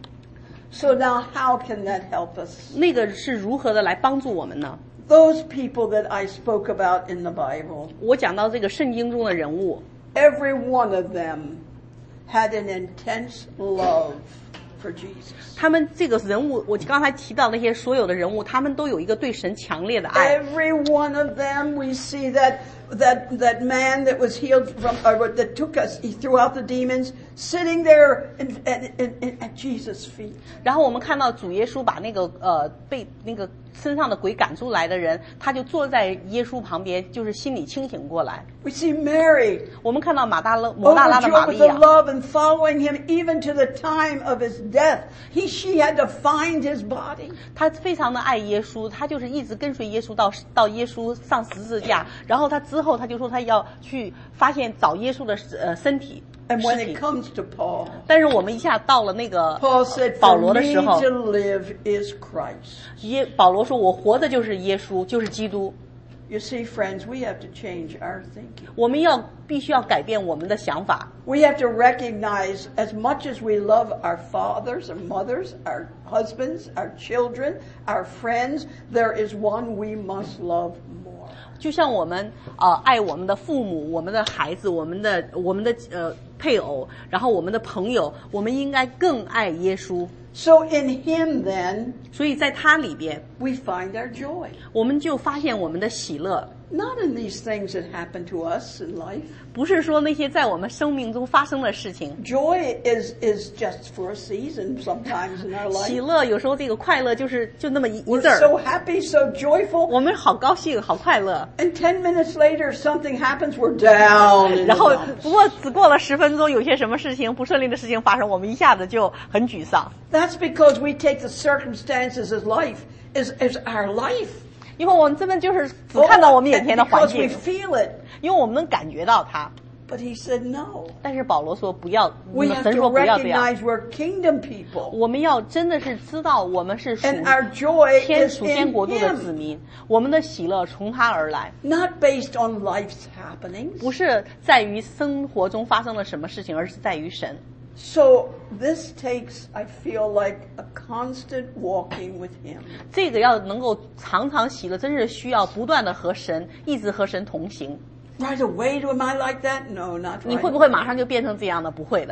Speaker 1: So now how can that help us?
Speaker 2: 那个是如何的来帮助我们呢？
Speaker 1: Those people that I spoke about in the Bible,
Speaker 2: 我讲到这个圣经中的人物，
Speaker 1: every one of them had an intense love for Jesus.
Speaker 2: 他们这个人物，我刚才提到那些所有的人物，他们都有一个对神强烈的爱。
Speaker 1: Every one of them, we see that that that man that was healed from, or that took us, he threw out the demons, sitting there in, in, in, in, at Jesus' feet.
Speaker 2: 然后我们看到主耶稣把那个呃被那个身上的鬼赶出来的人，他就坐在耶稣旁边，就是心里清醒过来。
Speaker 1: We see Mary
Speaker 2: 我们看到马大拉摩大拉的玛
Speaker 1: overjoyed
Speaker 2: 利
Speaker 1: with the
Speaker 2: 亚，
Speaker 1: love and following him even to the time of his death. He, she had to find his body.
Speaker 2: 他非常的爱耶稣，他就是一直跟随耶稣到到耶稣上十字架，然后他之后他就说他要去发现找耶稣的呃身体
Speaker 1: And
Speaker 2: 尸
Speaker 1: when
Speaker 2: 体
Speaker 1: it。comes to Paul,
Speaker 2: 但是我们一下到了那个
Speaker 1: Paul said,
Speaker 2: 保
Speaker 1: for
Speaker 2: 罗的
Speaker 1: me
Speaker 2: 时候，
Speaker 1: to live is Christ.
Speaker 2: 耶保罗说我活的就是耶稣，就是基督。
Speaker 1: You see, friends, we have to change our thinking.
Speaker 2: 我们要必须要改变我们的想法。
Speaker 1: We have to recognize as much as we love our fathers and mothers, our husbands, our children, our friends, there is one we must love more.
Speaker 2: 就像我们呃爱我们的父母、我们的孩子、我们的我们的呃配偶，然后我们的朋友，我们应该更爱耶稣。
Speaker 1: So in him then,
Speaker 2: 所以在他里边，
Speaker 1: we find our joy.
Speaker 2: 我们就发现我们的喜乐，
Speaker 1: Not in these things that happen to us in life.
Speaker 2: 不是说那些在我们生命中发生的事情。
Speaker 1: Joy is, is just for a season sometimes in our
Speaker 2: 喜
Speaker 1: life.
Speaker 2: 乐有时候这个快乐就是就那么一一
Speaker 1: We're
Speaker 2: 阵儿，
Speaker 1: so happy, so joyful.
Speaker 2: 我们好高兴，好快乐。
Speaker 1: And ten minutes later, something happens, we're down. in the
Speaker 2: 然后
Speaker 1: dumps.
Speaker 2: 不过只过了十分钟，有些什么事情不顺利的事情发生，我们一下子就很沮丧。
Speaker 1: That's because we take the circumstances as life, as, as our life.
Speaker 2: 因为我们真的就是只看到我们眼前的环
Speaker 1: Because we
Speaker 2: 境，
Speaker 1: feel it.
Speaker 2: 因为我们能感觉到它。
Speaker 1: But he said no.
Speaker 2: 但是保罗说不要，
Speaker 1: We have
Speaker 2: 神
Speaker 1: to
Speaker 2: 说不要这样。
Speaker 1: recognize we're kingdom people.
Speaker 2: 我们要真的是知道我们是属
Speaker 1: And our joy
Speaker 2: 天
Speaker 1: is
Speaker 2: 属天
Speaker 1: in
Speaker 2: 国度的子
Speaker 1: him.
Speaker 2: 民，我们的喜乐从他而来，
Speaker 1: Not based on life's happenings.
Speaker 2: 不是在于生活中发生了什么事情，而是在于神。
Speaker 1: So this takes, I feel like, a constant walking with him.
Speaker 2: 这个要能够常常喜乐，真是需要不断的和神，一直和神同行。
Speaker 1: Right away, am I like that? No, not
Speaker 2: 你
Speaker 1: right
Speaker 2: 会不会
Speaker 1: away.
Speaker 2: 马上就变成这样的？不会的。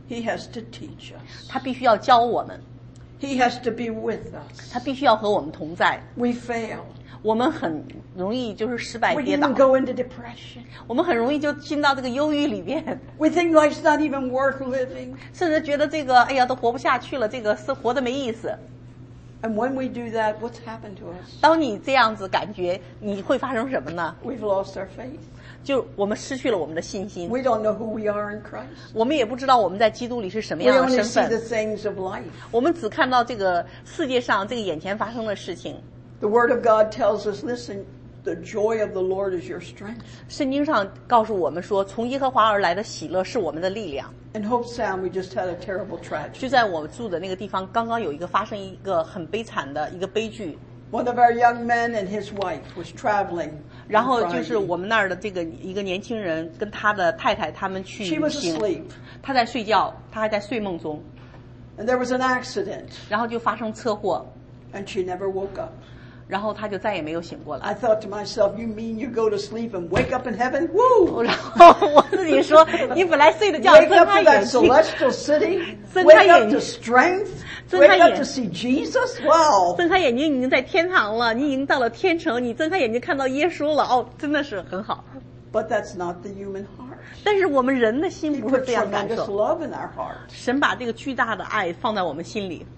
Speaker 1: He has to teach us.
Speaker 2: 他必须要教我们，
Speaker 1: He has to be with us.
Speaker 2: 他必须要和我们同在。
Speaker 1: We fail.
Speaker 2: 我们很容易就是失败
Speaker 1: We
Speaker 2: 跌倒
Speaker 1: even，go into depression.
Speaker 2: 我们很容易就进到这个忧郁里边，
Speaker 1: We think life's not even worth living.
Speaker 2: 甚至觉得这个哎呀都活不下去了，这个是活得没意思。
Speaker 1: And when we do that, what's happened to us?
Speaker 2: 当你这样子感觉，你会发生什么呢？
Speaker 1: We've lost our faith.
Speaker 2: 就我们失去了我们的信心，
Speaker 1: We don't know who we are in Christ.
Speaker 2: 我们也不知道我们在基督里是什么
Speaker 1: We
Speaker 2: 样的
Speaker 1: only
Speaker 2: 身
Speaker 1: see the
Speaker 2: 份，
Speaker 1: things of life.
Speaker 2: 我们只看到这个世界上这个眼前发生的事情。
Speaker 1: The Word of God tells us, listen, the joy of the Lord is your strength.
Speaker 2: 圣经上告诉我们说，从耶和华而来的喜乐是我们的力量。
Speaker 1: In Hope Sound, we just had a terrible
Speaker 2: 就
Speaker 1: tragedy.
Speaker 2: 在我住的那个地方，刚刚有一个发生一个很悲惨的一个悲剧，
Speaker 1: One of our young men and his wife was traveling.
Speaker 2: 然
Speaker 1: on
Speaker 2: 后就是
Speaker 1: Friday.
Speaker 2: 我们那儿的这个一个年轻人跟他的太太他们去
Speaker 1: She
Speaker 2: 旅
Speaker 1: was
Speaker 2: 行，
Speaker 1: asleep,
Speaker 2: 他在睡觉，他还在睡梦中，
Speaker 1: and there was an accident,
Speaker 2: 然后就发生车祸，
Speaker 1: and she never woke up.
Speaker 2: 然后他就再也没有醒过来。
Speaker 1: I thought to myself, you mean you go to sleep and wake up in heaven? Woo!
Speaker 2: 然后我自己说，你本来睡着觉，
Speaker 1: Wake
Speaker 2: 睁
Speaker 1: up
Speaker 2: 开
Speaker 1: to that
Speaker 2: 眼睛，
Speaker 1: celestial city?
Speaker 2: 睁
Speaker 1: Wake
Speaker 2: 开
Speaker 1: up
Speaker 2: 眼
Speaker 1: to
Speaker 2: 睛，
Speaker 1: strength?
Speaker 2: 睁开
Speaker 1: Wake up
Speaker 2: 眼
Speaker 1: to see Jesus? Wow!
Speaker 2: 睁开眼睛，你已经在天堂了，你已经到了天城，你睁开眼睛看到耶稣了，哦，真的是很好。
Speaker 1: But that's not the human heart.
Speaker 2: 但是我们人的心
Speaker 1: He
Speaker 2: 不是
Speaker 1: put
Speaker 2: 这样感
Speaker 1: tremendous
Speaker 2: 受，
Speaker 1: love in our heart.
Speaker 2: 神把这个巨大的爱放在我们心里。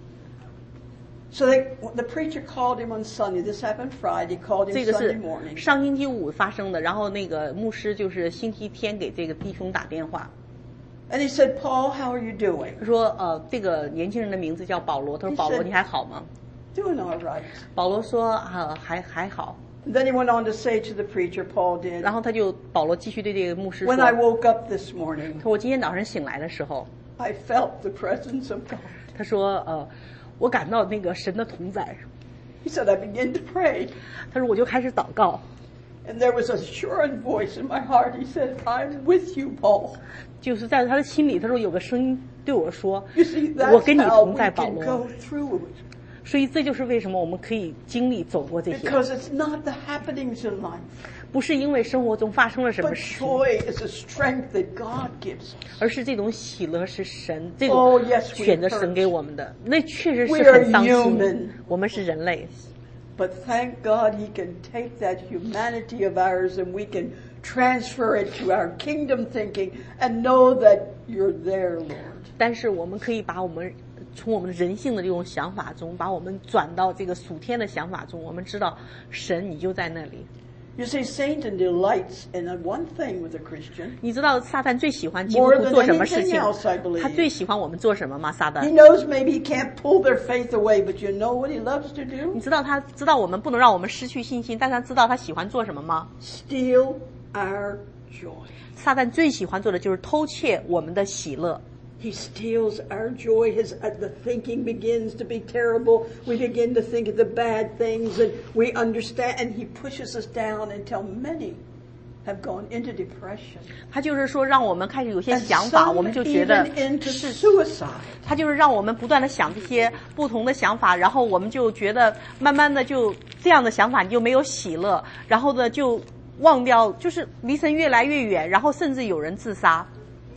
Speaker 1: So they, the preacher called him on Sunday. This happened Friday. Called
Speaker 2: 这
Speaker 1: him
Speaker 2: 个
Speaker 1: Sunday
Speaker 2: 是
Speaker 1: morning.
Speaker 2: 上星期五发生的，然后那个牧师就是星期天给这个弟兄打电话，
Speaker 1: And he said, Paul, how are you doing?
Speaker 2: 他说呃这个年轻人的名字叫保罗，他说
Speaker 1: He
Speaker 2: 保罗
Speaker 1: said-
Speaker 2: 你还好吗？
Speaker 1: Doing all right.
Speaker 2: 保罗说啊还还好，
Speaker 1: And then he went on to say to the preacher, Paul did,
Speaker 2: 然后他就保罗继续对这个牧师说，
Speaker 1: when I woke up this morning,
Speaker 2: 他说我今天早上醒来的时候，
Speaker 1: I felt the presence of God.
Speaker 2: 他说呃我感到那个神的同在，
Speaker 1: He said, I began to pray.
Speaker 2: 他说我就开始祷告，
Speaker 1: And there was a assuring voice in my heart. He said, I'm with you, Paul.
Speaker 2: 就是在他的心里，他说有个声音对我说
Speaker 1: You see,
Speaker 2: 我
Speaker 1: that's
Speaker 2: 跟你
Speaker 1: how
Speaker 2: 同
Speaker 1: we
Speaker 2: 在，保
Speaker 1: can
Speaker 2: 罗。
Speaker 1: go through it.
Speaker 2: 所以这就是为什么我们可以经历走过这些，
Speaker 1: Because it's not the happenings in life,
Speaker 2: 不是因为生活中发生了什么
Speaker 1: but
Speaker 2: 事情，
Speaker 1: joy is a strength that God gives us.
Speaker 2: 而是这种喜乐是神这
Speaker 1: Oh,
Speaker 2: 种
Speaker 1: yes, we
Speaker 2: 选择
Speaker 1: hurt.
Speaker 2: 神给我们的，那确实
Speaker 1: We
Speaker 2: 是
Speaker 1: are
Speaker 2: 很伤
Speaker 1: human.
Speaker 2: 心。我们是人类，
Speaker 1: But thank God He can take that humanity of ours and we can transfer it to our kingdom thinking and know that you're there, Lord.
Speaker 2: 但是我们可以把我们从我们人性的这种想法中，把我们转到这个属天的想法中。我们知道神你就在那里。
Speaker 1: You see, Satan delights in a one thing with a Christian.
Speaker 2: 你知道撒旦最喜欢基督
Speaker 1: More
Speaker 2: 徒
Speaker 1: than
Speaker 2: 做什么事
Speaker 1: anything
Speaker 2: 情
Speaker 1: else, I believe.？
Speaker 2: 他最喜欢我们做什么吗？撒
Speaker 1: He
Speaker 2: 旦，
Speaker 1: knows maybe he can't pull their faith away, but you know what he loves to
Speaker 2: 你
Speaker 1: do?
Speaker 2: 知道他知道我们不能让我们失去信心，但他知道他喜欢做什么吗？
Speaker 1: Steal our joy.
Speaker 2: 撒旦最喜欢做的就是偷窃我们的喜乐。
Speaker 1: He steals our joy. His uh, the thinking begins to be terrible. We begin to think of the bad things, and we understand. And he pushes us down until many have gone into depression,
Speaker 2: 他就是说让我们开始有些
Speaker 1: and
Speaker 2: 想法，我
Speaker 1: some
Speaker 2: 们就觉得
Speaker 1: even into
Speaker 2: 是
Speaker 1: suicide.
Speaker 2: 他就是让我们不断的想这些不同的想法，然后我们就觉得慢慢的就这样的想法你就没有喜乐，然后呢就忘掉，就是离神越来越远，然后甚至有人自杀。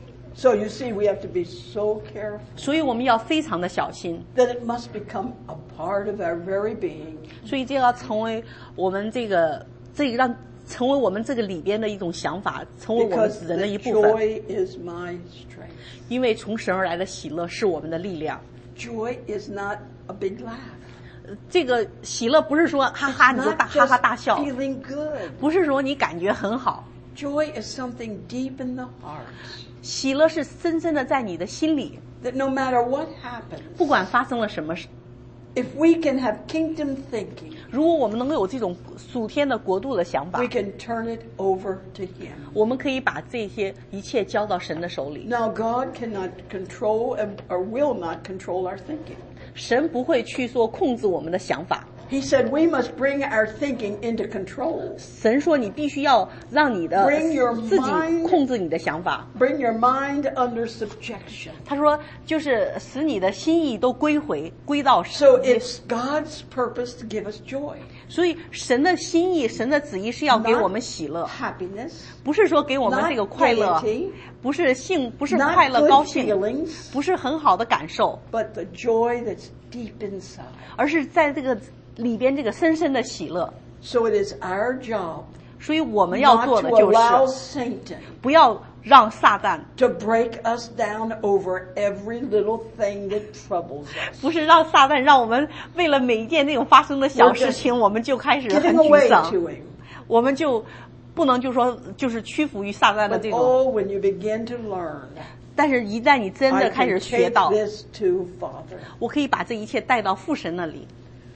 Speaker 1: So you see, we have to be so careful
Speaker 2: 所以我们要非常的小心，
Speaker 1: that it must become a part of our very being.
Speaker 2: 所以这要成为我们这个这个让成为我们这个里边的一种想法，成为我们
Speaker 1: Because
Speaker 2: 人的
Speaker 1: the
Speaker 2: 一部分。
Speaker 1: joy is my strength.
Speaker 2: 因为从神而来的喜乐是我们的力量。
Speaker 1: Joy is not a big laugh.
Speaker 2: 这个喜乐不是说哈哈你就
Speaker 1: Not
Speaker 2: 大哈哈大
Speaker 1: just
Speaker 2: 笑，
Speaker 1: feeling good.
Speaker 2: 不是说你感觉很好，
Speaker 1: Joy is something deep in the heart
Speaker 2: 喜乐是深深的在你的心里，
Speaker 1: that no matter what happens,
Speaker 2: 不管发生了什么事，
Speaker 1: if we can have kingdom thinking,
Speaker 2: 如果我们能够有这种属天的国度的想法
Speaker 1: we，can turn it over to Him.
Speaker 2: 我们可以把这些一切交到神的手里。
Speaker 1: Now, God cannot control and, or will not control our thinking.
Speaker 2: 神不会去说控制我们的想法，
Speaker 1: He said we must bring our thinking into control.
Speaker 2: 神说你必须要让你的
Speaker 1: Bring your
Speaker 2: 自己
Speaker 1: mind-
Speaker 2: 控制你的想法。
Speaker 1: Bring your mind under subjection.
Speaker 2: 他说就是使你的心意都归回归到神。
Speaker 1: So it's God's purpose to give us joy,
Speaker 2: 所以神的心意神的旨意是要给我们喜乐，
Speaker 1: happiness,
Speaker 2: 不是说给我们这个快乐
Speaker 1: Not gaiety，
Speaker 2: 不是幸不是
Speaker 1: not
Speaker 2: 快乐
Speaker 1: good
Speaker 2: 高兴，
Speaker 1: feelings,
Speaker 2: 不是很好的感受，
Speaker 1: but the joy that's deep inside.
Speaker 2: 而是在这个里边这个深深的喜乐。
Speaker 1: So it is our job
Speaker 2: 所以我们要
Speaker 1: not
Speaker 2: 做
Speaker 1: to
Speaker 2: 的就
Speaker 1: allow
Speaker 2: 是
Speaker 1: Satan
Speaker 2: 不要让撒旦，
Speaker 1: to break us down over every little thing that troubles us.
Speaker 2: 不是让撒旦让我们为了每一件那种发生的小事情，我们就开始很
Speaker 1: Giving
Speaker 2: 沮
Speaker 1: away
Speaker 2: 丧，
Speaker 1: to him.
Speaker 2: 我们就不能就说就是屈服于撒旦的
Speaker 1: But
Speaker 2: 这种。
Speaker 1: oh, when you begin to learn,
Speaker 2: 但是，一旦你真
Speaker 1: I
Speaker 2: 的开
Speaker 1: can
Speaker 2: 始学
Speaker 1: take
Speaker 2: 到，
Speaker 1: this to Father.
Speaker 2: 我可以把这一切带到父神那里。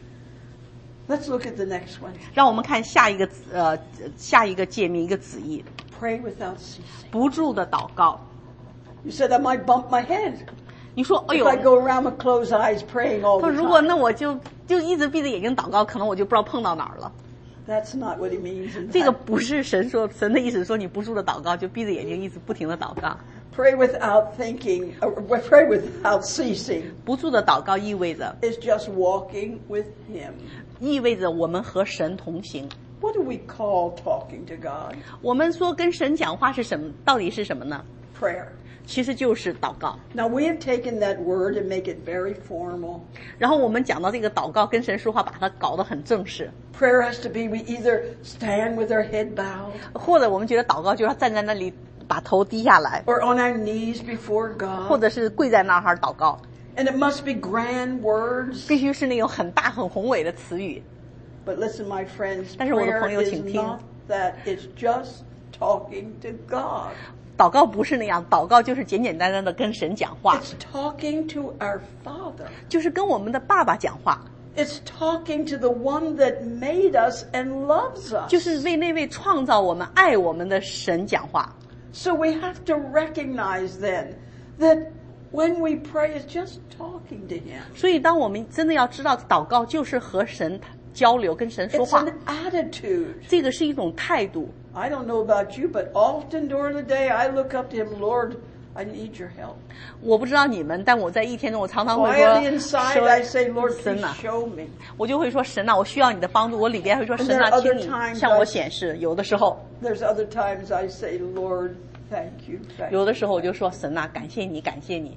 Speaker 1: Let's look at the next one.
Speaker 2: 让我们看下一个呃下一个诫命一个旨意，
Speaker 1: Pray without ceasing.
Speaker 2: 不住的祷告。
Speaker 1: You said I might bump my head
Speaker 2: 你说，哎
Speaker 1: if
Speaker 2: 呦，
Speaker 1: I go around with closed eyes praying all
Speaker 2: 他
Speaker 1: the
Speaker 2: 说如果
Speaker 1: time.
Speaker 2: 那我就就一直闭着眼睛祷告，可能我就不知道碰到哪儿了。
Speaker 1: That's not what he means. In
Speaker 2: 这个
Speaker 1: fact,
Speaker 2: 不是神说神的意思，说你不住的祷告，就闭着眼睛一直不停的祷告。
Speaker 1: pray without thinking, or pray without ceasing
Speaker 2: 不住的祷告意味着
Speaker 1: is just walking with him.
Speaker 2: 意味着我们和神同行。
Speaker 1: What do we call talking to God?
Speaker 2: 我们说跟神讲话是什么？到底是什么呢？
Speaker 1: Prayer.
Speaker 2: 其实就是祷告。
Speaker 1: Now we have taken that word and make it very formal.
Speaker 2: 然后我们讲到这个祷告跟神说话，把它搞得很正式。
Speaker 1: Prayer has to be we either stand with our head bowed
Speaker 2: 或者我们觉得祷告就是站在那里把头低下来，
Speaker 1: or on our knees before
Speaker 2: 或
Speaker 1: God.
Speaker 2: 者是跪在那儿祷告，
Speaker 1: And it must be grand words.
Speaker 2: 必须是那种很大很宏伟的词语。
Speaker 1: But listen, my friends,
Speaker 2: 但是我的
Speaker 1: prayer
Speaker 2: 朋友
Speaker 1: is
Speaker 2: 请听。
Speaker 1: not that. It's just talking to God.
Speaker 2: 祷告不是那样，祷告就是简简单单的跟神讲话，
Speaker 1: It's talking to our Father.
Speaker 2: 就是跟我们的爸爸讲话，
Speaker 1: It's talking to the one that made us and loves us.
Speaker 2: 就是为那位创造我们、爱我们的神讲话。
Speaker 1: So we have to recognize then that when we pray, it's just talking to Him.
Speaker 2: 所以，当我们真的要知道，祷告就是和神交流，跟神说
Speaker 1: It's
Speaker 2: 话，
Speaker 1: an attitude.
Speaker 2: 这个是一种态度。
Speaker 1: I don't know about you, but often during the day I look up to Him, Lord, I need your help.
Speaker 2: 我不知道你们，但我在一天中，我常常会
Speaker 1: Quietly
Speaker 2: 说
Speaker 1: inside, I say,
Speaker 2: 说
Speaker 1: Lord,
Speaker 2: 神
Speaker 1: please
Speaker 2: 呐、
Speaker 1: show me.
Speaker 2: 我就会说神呐、我需要你的帮助。我里边会说
Speaker 1: And
Speaker 2: 神
Speaker 1: there
Speaker 2: 呐、
Speaker 1: are
Speaker 2: 请
Speaker 1: other
Speaker 2: 你
Speaker 1: times
Speaker 2: 向我
Speaker 1: I-
Speaker 2: 显示。有的时候，
Speaker 1: There's other times I say, Lord, thank you, thank
Speaker 2: 有
Speaker 1: you.
Speaker 2: 的时候我就说神呐、感谢你，感谢你。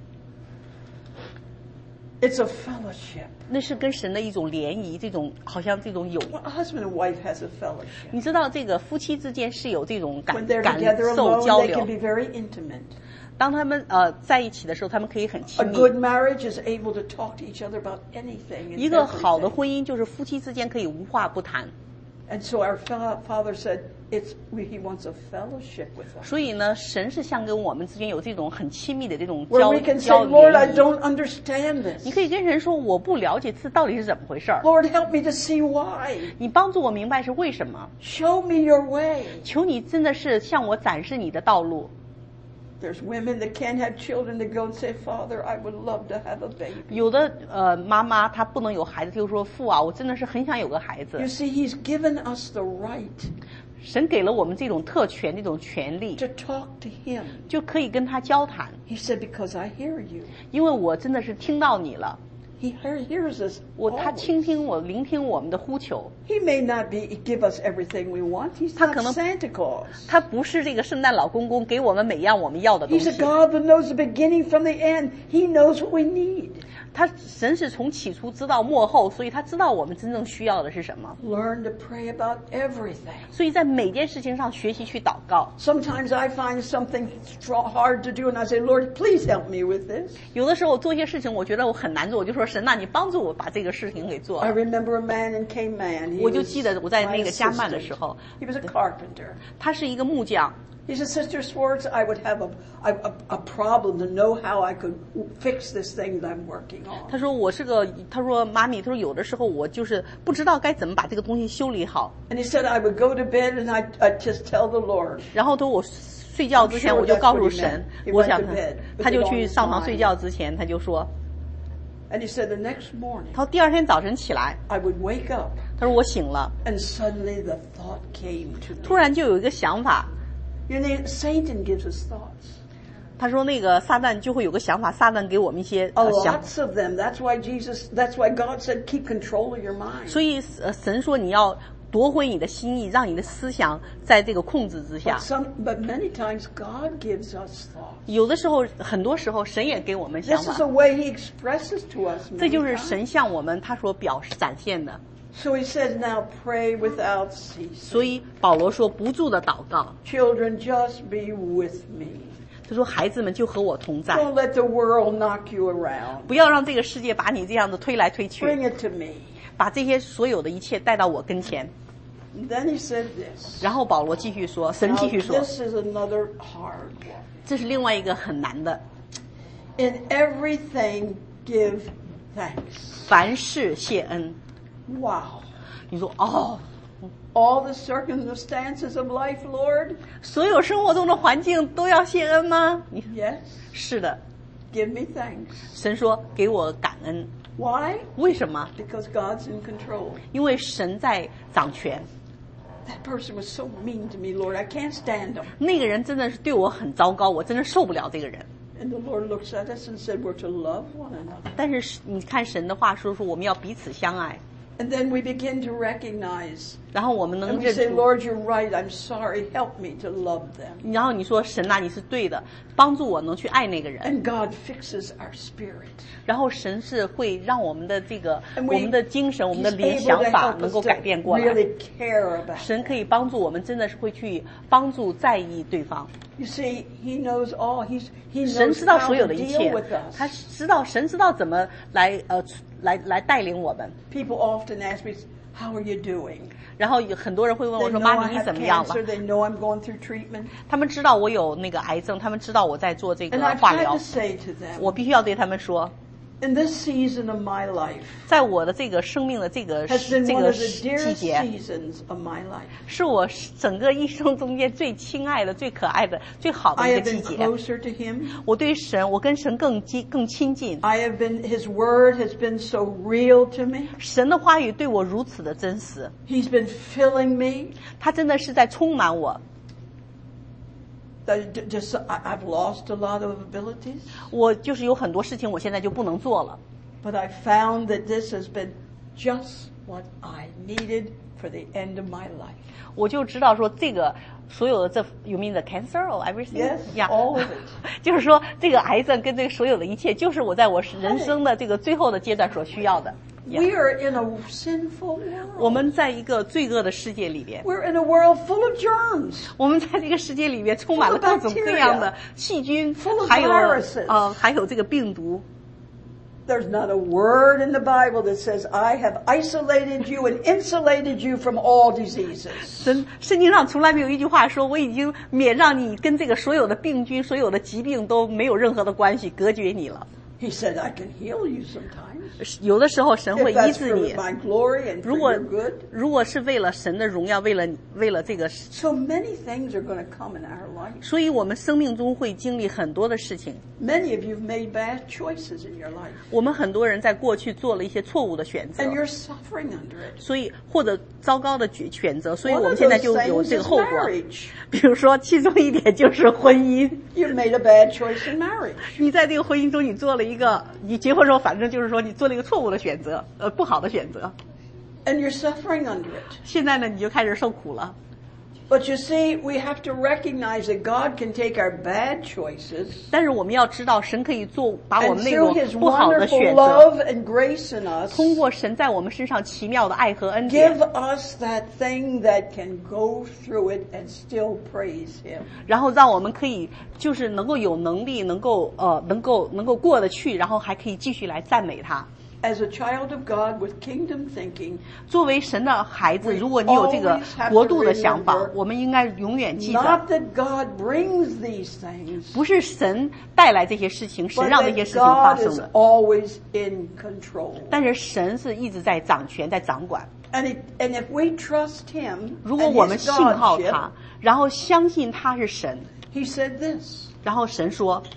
Speaker 1: It's a fellowship.
Speaker 2: 那是跟神的一种联谊，这种好像这种友。
Speaker 1: Well, a husband and wife has a fellowship.
Speaker 2: 你知道，这个夫妻之间是有这种感
Speaker 1: When they're
Speaker 2: 感
Speaker 1: together
Speaker 2: 受
Speaker 1: alone,
Speaker 2: 交
Speaker 1: they
Speaker 2: 流
Speaker 1: can。be very intimate.
Speaker 2: 当他们呃在一起的时候，他们可以很
Speaker 1: A
Speaker 2: 亲密。
Speaker 1: good marriage is able to talk to each other about anything and
Speaker 2: 一个好的
Speaker 1: everything.
Speaker 2: 婚姻就是夫妻之间可以无话不谈。
Speaker 1: And so our fa- Father said, "It's He wants a fellowship with us,
Speaker 2: 所以呢，神是想跟我们之间有这种很亲密的这种
Speaker 1: where
Speaker 2: 交
Speaker 1: we can say,
Speaker 2: 交
Speaker 1: Lord, I
Speaker 2: 联谊。
Speaker 1: don't understand
Speaker 2: 你
Speaker 1: this.
Speaker 2: 可以跟神说，我不了解这到底是怎么回事儿，
Speaker 1: Lord, help me to see why.
Speaker 2: 你帮助我明白是为什么。
Speaker 1: Show me your way."
Speaker 2: 求你真的是向我展示你的道路。
Speaker 1: There's women that can't have children that go and say, "Father, I would love to have a baby."
Speaker 2: 有的呃妈妈她不能有孩子，就说父啊，我真的是很想有个孩子
Speaker 1: You。see, He's given us the right
Speaker 2: 神给了我们这种特权，这种权利，
Speaker 1: to talk to Him.
Speaker 2: 就可以跟他交谈。
Speaker 1: He said, "Because I hear you."
Speaker 2: 因为我真的是听到你了，
Speaker 1: He hear- hears us.
Speaker 2: 我他
Speaker 1: always.
Speaker 2: 倾听我，聆听我们的呼求。
Speaker 1: He may not be give us everything we want. He's
Speaker 2: 他
Speaker 1: not
Speaker 2: 可能-
Speaker 1: Santa Claus.
Speaker 2: 他不是这个圣诞老公公给我们每样我们要的东
Speaker 1: He's a
Speaker 2: 西，
Speaker 1: God that knows the beginning from the end. He knows what we need.
Speaker 2: 他神是从起初知道末后，所以他知道我们真正需要的是什么。
Speaker 1: Learn to pray about everything.
Speaker 2: 所以在每件事情上学习去祷告。
Speaker 1: Sometimes I find something strong, hard to do, and I say, "Lord, please help me with this."
Speaker 2: 有的时候我做一些事情，我觉得我很难做，我就说神呐，你帮助我把这个事情给做
Speaker 1: I
Speaker 2: 了。
Speaker 1: remember a man in Cayman. He
Speaker 2: 我就
Speaker 1: was
Speaker 2: 记得我在
Speaker 1: my
Speaker 2: 那个加曼的
Speaker 1: assistant.
Speaker 2: 时候，
Speaker 1: He was a carpenter.
Speaker 2: 他是一个木匠。
Speaker 1: He said, "Sister Swartz, I would have a, a, a, a problem to know how I could fix this thing that I'm working on."
Speaker 2: 他说我是个，他说妈咪，他说有的时候我就是不知道该怎么把这个东西修理好。
Speaker 1: And he said, "I would go to bed and I'd, I'd just tell the Lord."
Speaker 2: 然后他说我睡觉之前
Speaker 1: I'm sure
Speaker 2: 我就
Speaker 1: that's
Speaker 2: 告诉
Speaker 1: what he
Speaker 2: 神
Speaker 1: meant. He，
Speaker 2: 我
Speaker 1: went
Speaker 2: 想
Speaker 1: to bed with
Speaker 2: 他就
Speaker 1: it on
Speaker 2: 去
Speaker 1: his
Speaker 2: 上床
Speaker 1: mind.
Speaker 2: 睡觉之前他就说
Speaker 1: And he said the next morning,
Speaker 2: 他说第二天早晨起来，
Speaker 1: I would wake up
Speaker 2: 他说我醒了，
Speaker 1: and suddenly the thought came to
Speaker 2: 突
Speaker 1: me.
Speaker 2: 然就有一个想法。
Speaker 1: You know, Satan gives us thoughts.
Speaker 2: 他说那个撒旦就会有个想法，撒旦给我们一些、
Speaker 1: Oh,
Speaker 2: 呃、想，
Speaker 1: lots of them. That's why Jesus, that's why God said keep control of your mind.
Speaker 2: 所以呃神说你要夺回你的心意，让你的思想在这个控制之下
Speaker 1: But。some, but many times God gives us thoughts.
Speaker 2: 有的时候，很多时候神也给我们想
Speaker 1: This is
Speaker 2: 法
Speaker 1: a，way He expresses to us.
Speaker 2: 这
Speaker 1: many
Speaker 2: 就是
Speaker 1: times.
Speaker 2: 神向我们他所表示展现的。
Speaker 1: So He says, now pray without ceasing.
Speaker 2: 所以保罗说不住的祷告，
Speaker 1: Children, just be with me.
Speaker 2: 他说孩子们就和我同在，
Speaker 1: Don't let the world knock you around.
Speaker 2: 不要让这个世界把你这样子推来推去，
Speaker 1: Bring it to me.
Speaker 2: 把这些所有的一切带到我跟前。
Speaker 1: And then He said this.
Speaker 2: 然后保罗继续说，神
Speaker 1: Now,
Speaker 2: 继续说，
Speaker 1: this is another hard one.
Speaker 2: 这是另外一个很难的，
Speaker 1: In everything, give thanks.
Speaker 2: 凡事谢恩。
Speaker 1: Wow.
Speaker 2: 你说哦，
Speaker 1: All the circumstances of life, Lord?
Speaker 2: 所有生活中的环境都要谢恩吗？你
Speaker 1: Yes.
Speaker 2: 是的，
Speaker 1: Give me thanks.
Speaker 2: 神说给我感恩，
Speaker 1: Why?
Speaker 2: 为什么？
Speaker 1: Because God's in control.
Speaker 2: 因为神在掌权。
Speaker 1: That person was so mean to me, Lord. I can't stand him.
Speaker 2: 那个人真的是对我很糟糕，我真的受不了这个人。
Speaker 1: And the Lord looks at us and said, we're to love one another.
Speaker 2: 但是你看神的话说说，我们要彼此相爱，
Speaker 1: And then we begin to recognize.
Speaker 2: 然后我们能
Speaker 1: And we
Speaker 2: 认
Speaker 1: say,
Speaker 2: 出。
Speaker 1: Lord, you're right. I'm sorry. Help me to love them.
Speaker 2: 然后你说神啊，你是对的，帮助我能去爱那个人。
Speaker 1: And God fixes our spirit.
Speaker 2: 然后神是会让我们的这个
Speaker 1: And
Speaker 2: 我
Speaker 1: we,
Speaker 2: 们的精神、我们的
Speaker 1: He's
Speaker 2: 联
Speaker 1: able
Speaker 2: 想
Speaker 1: to
Speaker 2: 法
Speaker 1: help
Speaker 2: 能
Speaker 1: us
Speaker 2: 够
Speaker 1: to
Speaker 2: 改变过来。
Speaker 1: really care about
Speaker 2: 神可以帮助我们，真的是会去帮助在意对方。
Speaker 1: You see, He knows all. He's, he
Speaker 2: 神
Speaker 1: knows
Speaker 2: 知道
Speaker 1: how
Speaker 2: 所有
Speaker 1: to
Speaker 2: 的一
Speaker 1: deal
Speaker 2: 切
Speaker 1: with，us.
Speaker 2: 他知道神知道怎么来呃来来带领我们。
Speaker 1: People often ask me, how are you doing?
Speaker 2: 然后有很多人会问
Speaker 1: They
Speaker 2: 我说：“
Speaker 1: know
Speaker 2: 妈
Speaker 1: I
Speaker 2: 咪，你
Speaker 1: have
Speaker 2: 怎么样了
Speaker 1: cancer. They know I'm going through treatment.？”
Speaker 2: 他们知道我有那个癌症，他们知道我在做这
Speaker 1: And
Speaker 2: 个
Speaker 1: I've
Speaker 2: 化
Speaker 1: had
Speaker 2: 疗
Speaker 1: to。say to them,
Speaker 2: 我必须要对他们说，
Speaker 1: in this season of my life
Speaker 2: 在我的这个生命的这个
Speaker 1: has been
Speaker 2: 这
Speaker 1: one
Speaker 2: 个
Speaker 1: of the
Speaker 2: 季
Speaker 1: dearest
Speaker 2: 节，
Speaker 1: seasons of my life.
Speaker 2: 是我整个一生中间最亲爱的、最可爱的、最好的
Speaker 1: I
Speaker 2: 一
Speaker 1: have
Speaker 2: 个季
Speaker 1: been
Speaker 2: 节。
Speaker 1: closer to Him.
Speaker 2: 我对神，我跟神更近、更亲近。
Speaker 1: I have been, His Word has been so real to me.
Speaker 2: 神的话语对我如此的真实，
Speaker 1: He's been filling me.
Speaker 2: 他真的是在充满我。
Speaker 1: That j- Just, I- I've lost a lot of abilities,
Speaker 2: 我就是有很多事情，我现在就不能做了。
Speaker 1: but I found that this has been just what I needed for the end of my life.
Speaker 2: 我就知道说这个所有的这，you mean the cancer or everything?
Speaker 1: Yes,
Speaker 2: Yeah.
Speaker 1: all of it.
Speaker 2: 就是说这个癌症跟这个所有的一切，就是我在我人生的这个最后的阶段所需要的。Yeah.
Speaker 1: We are in a sinful
Speaker 2: 我
Speaker 1: world.
Speaker 2: 们在一个罪恶的世界里边，
Speaker 1: We're in a world full of germs.
Speaker 2: 我们在这个世界里边充满了各种各样的细菌
Speaker 1: Full of，
Speaker 2: 还有
Speaker 1: viruses.
Speaker 2: 呃还有这个病毒。
Speaker 1: There's not a word in the Bible that says, I have isolated you and insulated you from all diseases.
Speaker 2: 神圣经上从来没有一句话说我已经免让你跟这个所有的病菌、所有的疾病都没有任何的关系，隔绝你了。
Speaker 1: He said, I can heal you sometimes.
Speaker 2: 有的时候神
Speaker 1: If
Speaker 2: 会医
Speaker 1: that's
Speaker 2: 治
Speaker 1: for
Speaker 2: 你，
Speaker 1: my glory and
Speaker 2: 如
Speaker 1: for
Speaker 2: 果
Speaker 1: your good.
Speaker 2: 如果是为了神的荣耀，为了为了这个，
Speaker 1: So many things are going to come in our life.
Speaker 2: 所以我们生命中会经历很多的事情。
Speaker 1: Many of you have made bad choices in your life.
Speaker 2: 我们很多人在过去做了一些错误的选择，
Speaker 1: And you're suffering under it.
Speaker 2: 所以或者糟糕的选选择，所以
Speaker 1: One
Speaker 2: 我
Speaker 1: of
Speaker 2: 们现在
Speaker 1: those
Speaker 2: 就有
Speaker 1: things
Speaker 2: 这个
Speaker 1: is
Speaker 2: 后果。
Speaker 1: marriage.
Speaker 2: 比如说，其中一点就是婚姻。
Speaker 1: You made a bad choice in marriage.
Speaker 2: 你在这个婚姻中，你做了一个，你结婚时候，反正就是说你做了一个错误的选择，呃，不好的选择。
Speaker 1: And you're suffering under it.
Speaker 2: 现在呢，你就开始受苦了。
Speaker 1: But you see, we have to recognize that God can take our bad choices
Speaker 2: 但是我们要知道，神可以做把我
Speaker 1: and
Speaker 2: 们那
Speaker 1: through
Speaker 2: 种
Speaker 1: His
Speaker 2: 不好的
Speaker 1: wonderful
Speaker 2: 选择，
Speaker 1: love and grace in us,
Speaker 2: 通过神在我们身上奇妙的爱和恩典，
Speaker 1: give us that thing that can go through it and still praise Him.
Speaker 2: 然后让我们可以就是能够有能力，能够呃能够能够过得去，然后还可以继续来赞美他。
Speaker 1: As a child of God with kingdom thinking,
Speaker 2: 作为神的孩子，
Speaker 1: We
Speaker 2: 如果你有这个
Speaker 1: always have to
Speaker 2: 国度的想法
Speaker 1: remember，
Speaker 2: 我们应该永远记得，
Speaker 1: not that God brings these things,
Speaker 2: 不是神带来这些事情，神
Speaker 1: but
Speaker 2: 让这些
Speaker 1: that
Speaker 2: 事情发
Speaker 1: God
Speaker 2: 生
Speaker 1: is
Speaker 2: 的。
Speaker 1: always in control.
Speaker 2: 但是神是一直在掌权，在掌管。
Speaker 1: And, it, and if we trust Him
Speaker 2: 如果
Speaker 1: and
Speaker 2: 我们
Speaker 1: His
Speaker 2: 信靠
Speaker 1: Godship,
Speaker 2: 他，然后相信他是神，
Speaker 1: He said this,
Speaker 2: 然后神说，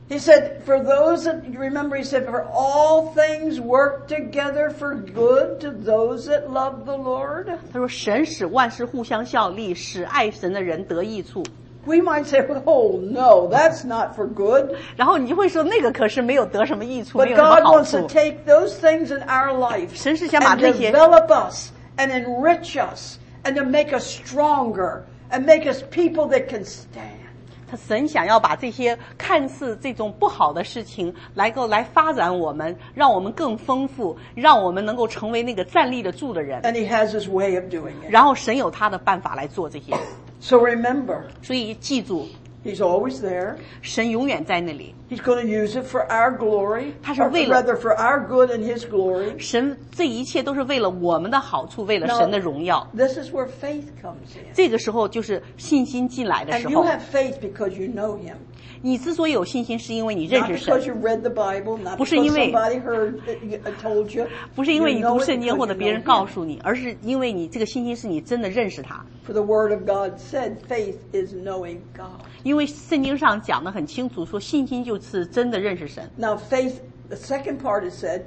Speaker 1: He said, for those that, you remember he said, for all things work together for good to those that love the Lord.
Speaker 2: 他说神使万事互相效力，使爱神的人得益处。
Speaker 1: We might say, oh no, that's not for good.
Speaker 2: 然后你就会说那个可是没有得什么益处，
Speaker 1: But
Speaker 2: 没有什么
Speaker 1: God
Speaker 2: 好
Speaker 1: wants to
Speaker 2: 处。
Speaker 1: take those things in our life
Speaker 2: 神是想把
Speaker 1: and
Speaker 2: 这些
Speaker 1: develop us and enrich us and to make us stronger and make us people that can stand.
Speaker 2: 他神想要把这些看似这种不好的事情来够来发展我们，让我们更丰富，让我们能够成为那个站立得住的人。
Speaker 1: And he has his way of doing it.
Speaker 2: 然后神有他的办法来做这些。
Speaker 1: So remember,
Speaker 2: 所以记住，
Speaker 1: he's always there.
Speaker 2: 神永远在那里。
Speaker 1: He's going to use it for our glory,
Speaker 2: 他是
Speaker 1: or
Speaker 2: 为了-
Speaker 1: rather for our good and his glory.
Speaker 2: 神这一切都是为了我们的好处，为了
Speaker 1: Now,
Speaker 2: 神的荣耀。
Speaker 1: this is where faith comes in.
Speaker 2: 这个时候就是信心进来的
Speaker 1: And
Speaker 2: 时
Speaker 1: you
Speaker 2: 候。
Speaker 1: have faith because you know him.
Speaker 2: 你之所以有信心，是因为你认
Speaker 1: Not
Speaker 2: 识
Speaker 1: because
Speaker 2: 神，
Speaker 1: you read the Bible, not
Speaker 2: 不是
Speaker 1: because
Speaker 2: 因为-
Speaker 1: somebody heard, uh, told you.
Speaker 2: 不是因为
Speaker 1: You
Speaker 2: 你
Speaker 1: know
Speaker 2: 读
Speaker 1: it
Speaker 2: 圣经
Speaker 1: because
Speaker 2: 或者
Speaker 1: you
Speaker 2: 别人
Speaker 1: know
Speaker 2: 告
Speaker 1: him.
Speaker 2: 诉你，而是因为你这个信心是你真的认识他。
Speaker 1: For the word of God said, faith is knowing God.
Speaker 2: 因为圣经上讲得很清楚，说信心就是真的认识神。
Speaker 1: Now faith, the second part is said,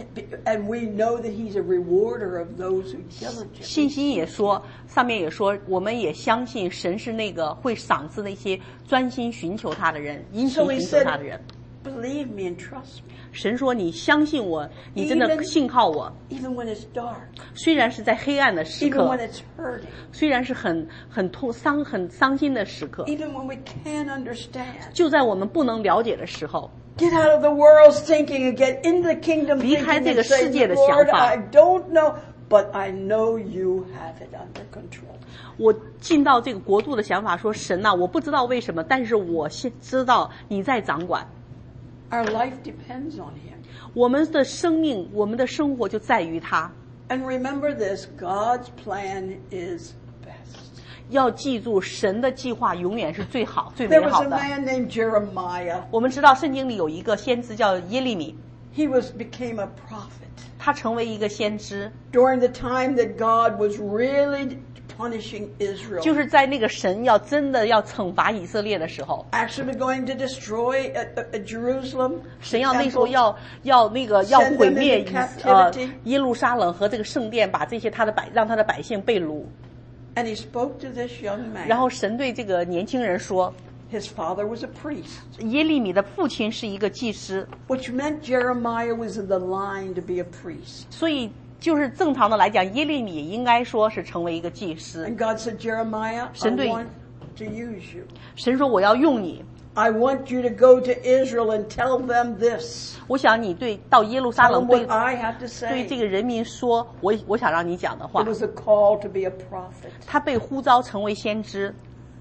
Speaker 1: and we know that he's a rewarder of those who
Speaker 2: 信
Speaker 1: diligently.
Speaker 2: 心也说，上面也说，我们也相信神是那个会赏赐那些专心寻求他的人，殷勤
Speaker 1: So he
Speaker 2: 寻求
Speaker 1: said,
Speaker 2: 他的人。
Speaker 1: believe me and trust me,
Speaker 2: 神说：“你相信我，你真的
Speaker 1: Even-
Speaker 2: 信靠我。
Speaker 1: even when it's dark,
Speaker 2: 虽然是在黑暗的时
Speaker 1: even
Speaker 2: 刻
Speaker 1: when，it's hurting,
Speaker 2: 虽然是很很痛伤、很伤心的时刻，
Speaker 1: even when we can't understand.
Speaker 2: 就在我们不能了解的时候，
Speaker 1: Get out of the world's thinking and get into the kingdom
Speaker 2: 离开
Speaker 1: thinking
Speaker 2: 这个
Speaker 1: and say,
Speaker 2: 世界的
Speaker 1: Lord,
Speaker 2: 想法。
Speaker 1: I don't know, but I know you have it under control.
Speaker 2: 我进到这个国度的想法说：神呐、我不知道为什么，但是我现知道你在掌管。
Speaker 1: Our life depends on him.
Speaker 2: 我们的生命，我们的生活就在于他。
Speaker 1: And remember this, God's plan is best.
Speaker 2: 要记住，神的计划永远是最好、最美
Speaker 1: There was
Speaker 2: 好
Speaker 1: a
Speaker 2: 的。
Speaker 1: man named Jeremiah.
Speaker 2: 我们知道圣经里有一个先知叫耶利米，
Speaker 1: He was became a prophet
Speaker 2: 他成为一个先知，
Speaker 1: during the time that God was really punishing Israel.
Speaker 2: 就是在那个神要真的要惩罚以色列的时候，
Speaker 1: Actually going to destroy uh, uh, uh, Jerusalem.
Speaker 2: 神要那时候
Speaker 1: temple.
Speaker 2: 要要那个要
Speaker 1: Send them
Speaker 2: 毁灭
Speaker 1: into
Speaker 2: 以呃
Speaker 1: captivity.
Speaker 2: 耶路撒冷和这个圣殿，把这些他的百让他的百姓被掳。
Speaker 1: And he spoke to this young man.
Speaker 2: 然后神对这个年轻人说，
Speaker 1: His father was a priest,
Speaker 2: 耶利米的父亲是一个祭司，
Speaker 1: which meant Jeremiah was in the line to be a priest.
Speaker 2: 所以就是正常的来讲，耶利米也应该说是成为一个祭司。
Speaker 1: And God said, Jeremiah, I
Speaker 2: 神对-
Speaker 1: want to use you.
Speaker 2: 神说我要用你，
Speaker 1: I want you to go to Israel and tell them this.
Speaker 2: 我想你对到耶路撒
Speaker 1: Tell
Speaker 2: 冷
Speaker 1: them
Speaker 2: 对
Speaker 1: what I have to
Speaker 2: 对这
Speaker 1: say.
Speaker 2: 个人民说，我我想让你讲的话
Speaker 1: It。was a call to be a prophet.
Speaker 2: 他被呼召成为先知，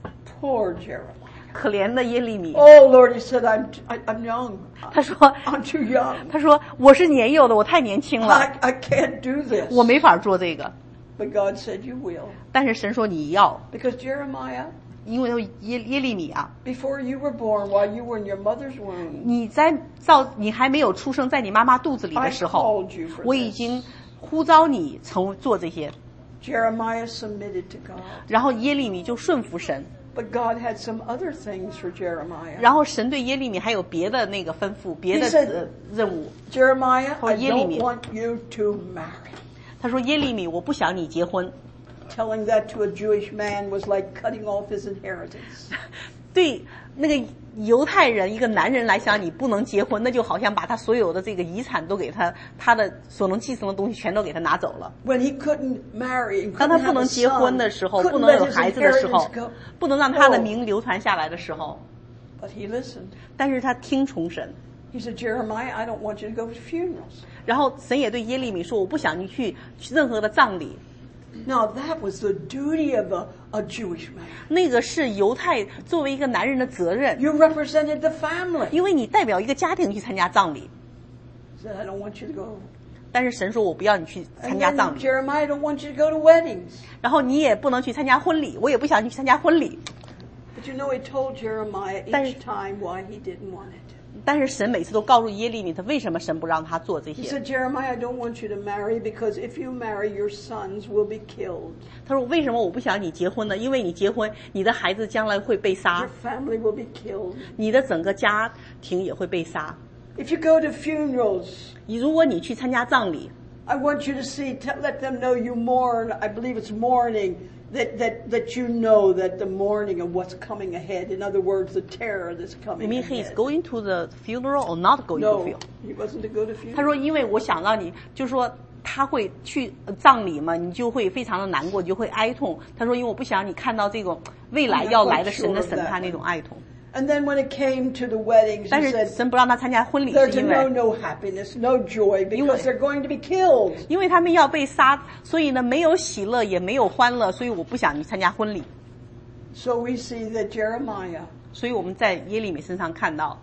Speaker 1: Poor Jeremiah.
Speaker 2: 可怜的耶利米。
Speaker 1: Oh Lord, he said, I'm, I, I'm young.
Speaker 2: 他说
Speaker 1: I'm too young.
Speaker 2: 他说我是年幼的，我太年轻了，
Speaker 1: I, I can't do this.
Speaker 2: 我没法做这个。
Speaker 1: But God said, you will.
Speaker 2: 但是神说你要，
Speaker 1: Because Jeremiah,
Speaker 2: 因为耶耶利米啊，
Speaker 1: before you were born, while you were in your mother's womb,
Speaker 2: 你在造你还没有出生，在你妈妈肚子里
Speaker 1: I
Speaker 2: 的时候
Speaker 1: called you for，
Speaker 2: 我已
Speaker 1: this.
Speaker 2: 经呼召你成做这些。
Speaker 1: Jeremiah submitted to God.
Speaker 2: 然后耶利米就顺服神，
Speaker 1: But God had some other things for Jeremiah.
Speaker 2: 然后神对耶利米还有别的那个吩咐，别的
Speaker 1: He said-
Speaker 2: 呃任务。
Speaker 1: Jeremiah,
Speaker 2: Oh,
Speaker 1: I
Speaker 2: Yelimi.
Speaker 1: don't want you to marry.
Speaker 2: 他说耶利米，我不想你结婚。
Speaker 1: Telling that to a Jewish man was like cutting off his inheritance.
Speaker 2: 对那个犹太人一个男人来讲，你不能结婚，那就好像把他所有的这个遗产都给他，他的所能继承的东西全都给他拿走了。
Speaker 1: When he couldn't marry and
Speaker 2: 当
Speaker 1: couldn't
Speaker 2: 他不
Speaker 1: have
Speaker 2: 能
Speaker 1: a
Speaker 2: 结婚
Speaker 1: son,
Speaker 2: 的时候，
Speaker 1: couldn't
Speaker 2: 不能
Speaker 1: let
Speaker 2: 有
Speaker 1: his
Speaker 2: 孩子的时候
Speaker 1: inheritance go.，
Speaker 2: 不能让他的名流传下来的时候，
Speaker 1: But he listened.
Speaker 2: 但是他听从神。
Speaker 1: He said, Jeremiah, I don't want you to go to funerals.
Speaker 2: 然后神也对耶利米说：“我不想你去任何的葬礼。”
Speaker 1: Now that was the duty of a, a Jewish man.
Speaker 2: 那个是犹太作为一个男人的责任，
Speaker 1: You represented the family.
Speaker 2: 因为你代表一个家庭去参加葬礼。
Speaker 1: He said, I don't want you to go.
Speaker 2: 但是神说：“我不要你去参
Speaker 1: And
Speaker 2: 加
Speaker 1: then
Speaker 2: 葬礼，
Speaker 1: Jeremiah, I don't want you to go to weddings.
Speaker 2: 然后你也不能去参加婚礼，我也不想你去参加婚礼。”
Speaker 1: But you know, he told Jeremiah
Speaker 2: 但-
Speaker 1: each time why he didn't want it.
Speaker 2: 但是神每次都告诉耶利米，他为什么神不让他做这
Speaker 1: He
Speaker 2: 些？
Speaker 1: said, Jeremiah, I don't want you to marry because if you marry, your sons will be killed.
Speaker 2: 他说为什么我不想你结婚呢？因为你结婚，你的孩子将来会被杀
Speaker 1: Your，family will be killed.
Speaker 2: 你的整个家庭也会被杀。
Speaker 1: If you go to funerals,
Speaker 2: 你如果你去参加葬礼，
Speaker 1: I want you to see, t- let them know you mourn. I believe it's mourning. That, that, that you know that the mourning of what's coming ahead. In other words, the terror that's
Speaker 2: you
Speaker 1: coming
Speaker 2: mean he is
Speaker 1: ahead.
Speaker 2: going to the funeral or not going to
Speaker 1: No,
Speaker 2: funeral？
Speaker 1: he wasn't to go to
Speaker 2: 他
Speaker 1: funeral.
Speaker 2: 说因为我想让你，就是说他会去葬礼嘛，你就会非常的难过，你就会哀痛。他说因为我不想你看到这种未来要来的神的审判那种哀痛。
Speaker 1: And then when it came to the weddings,
Speaker 2: 但
Speaker 1: he
Speaker 2: 是
Speaker 1: said,
Speaker 2: 神不让他参加婚礼，是
Speaker 1: there's
Speaker 2: 因
Speaker 1: no
Speaker 2: 为
Speaker 1: no happiness, no joy, because they're going to be killed.
Speaker 2: 因为他们要被杀，所以呢没有喜乐也没有欢乐，所以我不想你参加婚礼。
Speaker 1: So we see that Jeremiah
Speaker 2: 所以我们在耶利米身上看到，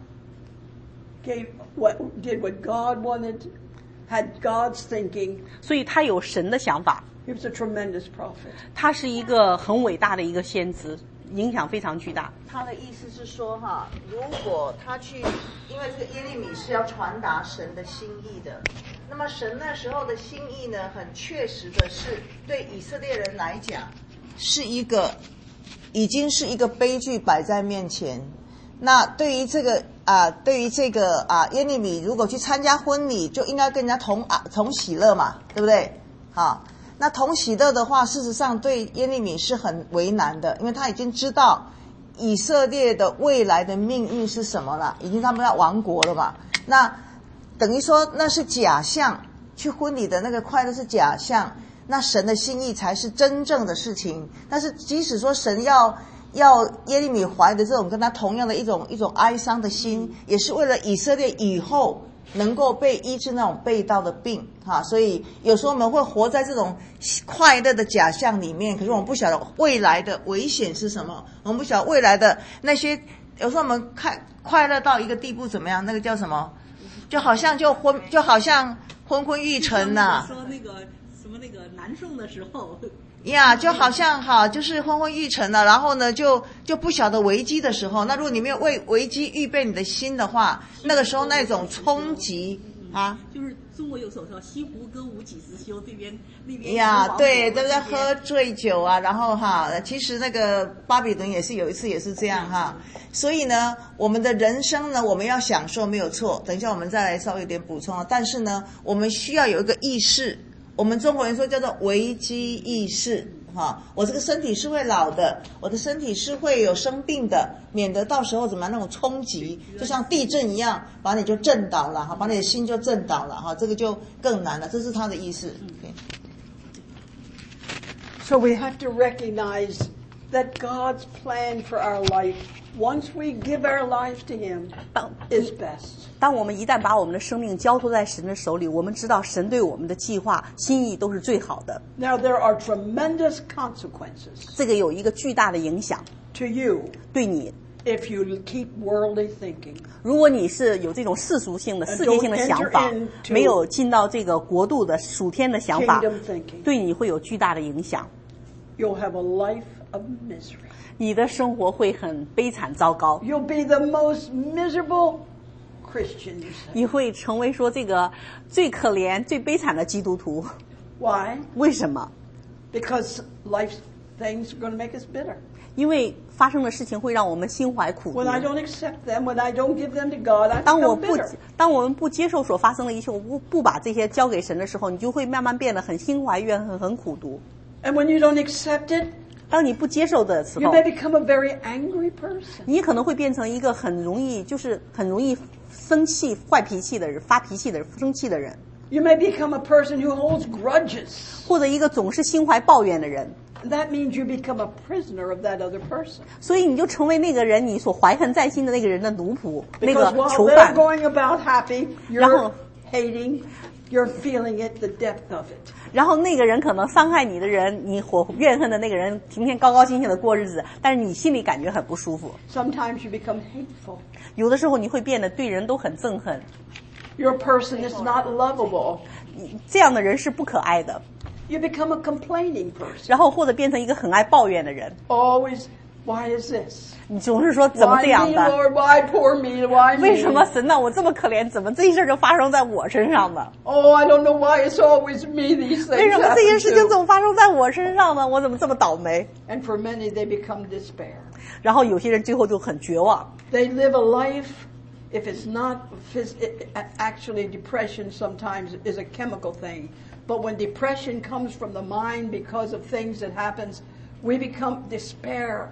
Speaker 1: gave what did what God wanted, had God's thinking.
Speaker 2: 所以他有神的想法，
Speaker 1: He was a tremendous prophet.
Speaker 2: 他是一个很伟大的一个先知，影响非常巨大。
Speaker 3: 他的意思是说哈，如果他去，因为这个耶利米是要传达神的心意的，那么神那时候的心意呢，很确实的是对以色列人来讲，是一个已经是一个悲剧摆在面前。那对于这个啊，对于这个啊耶利米，如果去参加婚礼，就应该跟人家同啊同喜乐嘛，对不对？好。那同喜乐的话，事实上对耶利米是很为难的，因为他已经知道以色列的未来的命运是什么了，已经他们要亡国了嘛。那等于说那是假象，去婚礼的那个快乐是假象，那神的心意才是真正的事情。但是即使说神要要耶利米怀的这种跟他同样的一种一种哀伤的心，也是为了以色列以后能够被医治那种被盗的病哈，所以有时候我们会活在这种快乐的假象里面，可是我们不晓得未来的危险是什么，我们不晓得未来的那些，有时候我们看快乐到一个地步怎么样，那个叫什么，就好像就昏就好像昏昏欲沉呐、
Speaker 2: 说那个什么那个南宋的时候。
Speaker 3: 呀， yeah, 就好像哈，就是昏昏欲沉了，然后呢，就就不晓得危机的时候，那如果你没有为危机预备你的心的话，那个时候那种冲击啊，
Speaker 2: 就是中国有首说西湖歌舞几时休，这边那边
Speaker 3: 呀，对，都在喝醉酒啊，然后哈，其实那个巴比伦也是有一次也是这样哈，所以呢，我们的人生呢，我们要享受没有错，等一下我们再来稍微有点补充啊，但是呢，我们需要有一个意识。我们中国人说叫做危机意识哈，我这个身体是会老的，我的身体是会有生病的，免得到时候怎么样那种冲击，就像地震一样，把你就震倒了哈，把你的心就震倒了哈，这个就更难了，这是他的意思。Okay.
Speaker 1: So we have to recognize that God's plan for our life, once we give our life to Him, is best.
Speaker 2: 当我们一旦把我们的生命交托在神的手里，我们知道神对我们的计划心意都是最好的。
Speaker 1: Now there are tremendous consequences
Speaker 2: 这个有一个巨大的影响
Speaker 1: to you
Speaker 2: 对你。
Speaker 1: if you keep worldly thinking.
Speaker 2: 如果你是有这种世俗性的、
Speaker 1: And
Speaker 2: 世界性的想法
Speaker 1: don't enter into
Speaker 2: 没有进到这个国度的属天的想法
Speaker 1: Kingdom thinking.
Speaker 2: 对你会有巨大的影响。
Speaker 1: You'll have a life of misery.
Speaker 2: 你的生活会很悲惨糟糕，
Speaker 1: You'll be the most miserable Christian, you say.
Speaker 2: 你会成为说这个最可怜、最悲惨的基督徒。
Speaker 1: Why?
Speaker 2: 为什么？
Speaker 1: Because life's things are going to make us bitter.
Speaker 2: 因为发生的事情会让我们心怀苦毒
Speaker 1: When。I don't accept them, when I don't give them to God, I
Speaker 2: 当我
Speaker 1: become
Speaker 2: 不
Speaker 1: bitter.
Speaker 2: 当我们不接受所发生的一切，我不不把这些交给神的时候，你就会慢慢变得很心怀怨恨、很苦毒。
Speaker 1: And when you don't accept it,
Speaker 2: 当你不接受的时
Speaker 1: you
Speaker 2: 候，
Speaker 1: may become a very angry person.
Speaker 2: 你可能会变成一个很容易就是很容易生气、坏脾气的人、发脾气的人、生气的人，
Speaker 1: You may become a person who holds grudges.
Speaker 2: 或者一个总是心怀抱怨的人。
Speaker 1: That means you become a prisoner of that other person.
Speaker 2: 所以你就成为那个人，你所怀恨在心的那个人的奴仆，那
Speaker 1: Because
Speaker 2: 个
Speaker 1: while
Speaker 2: 囚
Speaker 1: they're
Speaker 2: 犯。
Speaker 1: going about happy,
Speaker 2: 然
Speaker 1: you're
Speaker 2: 后
Speaker 1: hating, you're feeling it, the depth of it.
Speaker 2: 然后那个人可能伤害你的人，你火怨恨的那个人，天天高高兴兴的过日子，但是你心里感觉很不舒服。
Speaker 1: Sometimes you become hateful.
Speaker 2: 有的时候你会变得对人都很憎恨，
Speaker 1: You're a person that's not lovable.
Speaker 2: 这样的人是不可爱的。
Speaker 1: You become a complaining person.
Speaker 2: 然后或者变成一个很爱抱怨的人，
Speaker 1: Always, Why is this?
Speaker 2: 你总是说怎么
Speaker 1: Why
Speaker 2: 这样
Speaker 1: me,
Speaker 2: 的？
Speaker 1: Lord? Why poor me? Why me?
Speaker 2: 为什么神呢？我这么可怜，怎么这些事儿就发生在我身上呢？
Speaker 1: Oh, I don't know why it's always me these
Speaker 2: 为
Speaker 1: things
Speaker 2: 什么这些
Speaker 1: happen
Speaker 2: 事情
Speaker 1: to.
Speaker 2: 总发生在我身上呢？我怎么这么倒霉？
Speaker 1: And for many, they become despair.
Speaker 2: 然后有些人最后就很绝望。
Speaker 1: They live a life, if it's not phys- actually depression sometimes is a chemical thing. But when depression comes from the mind because of things that happens, we become despair.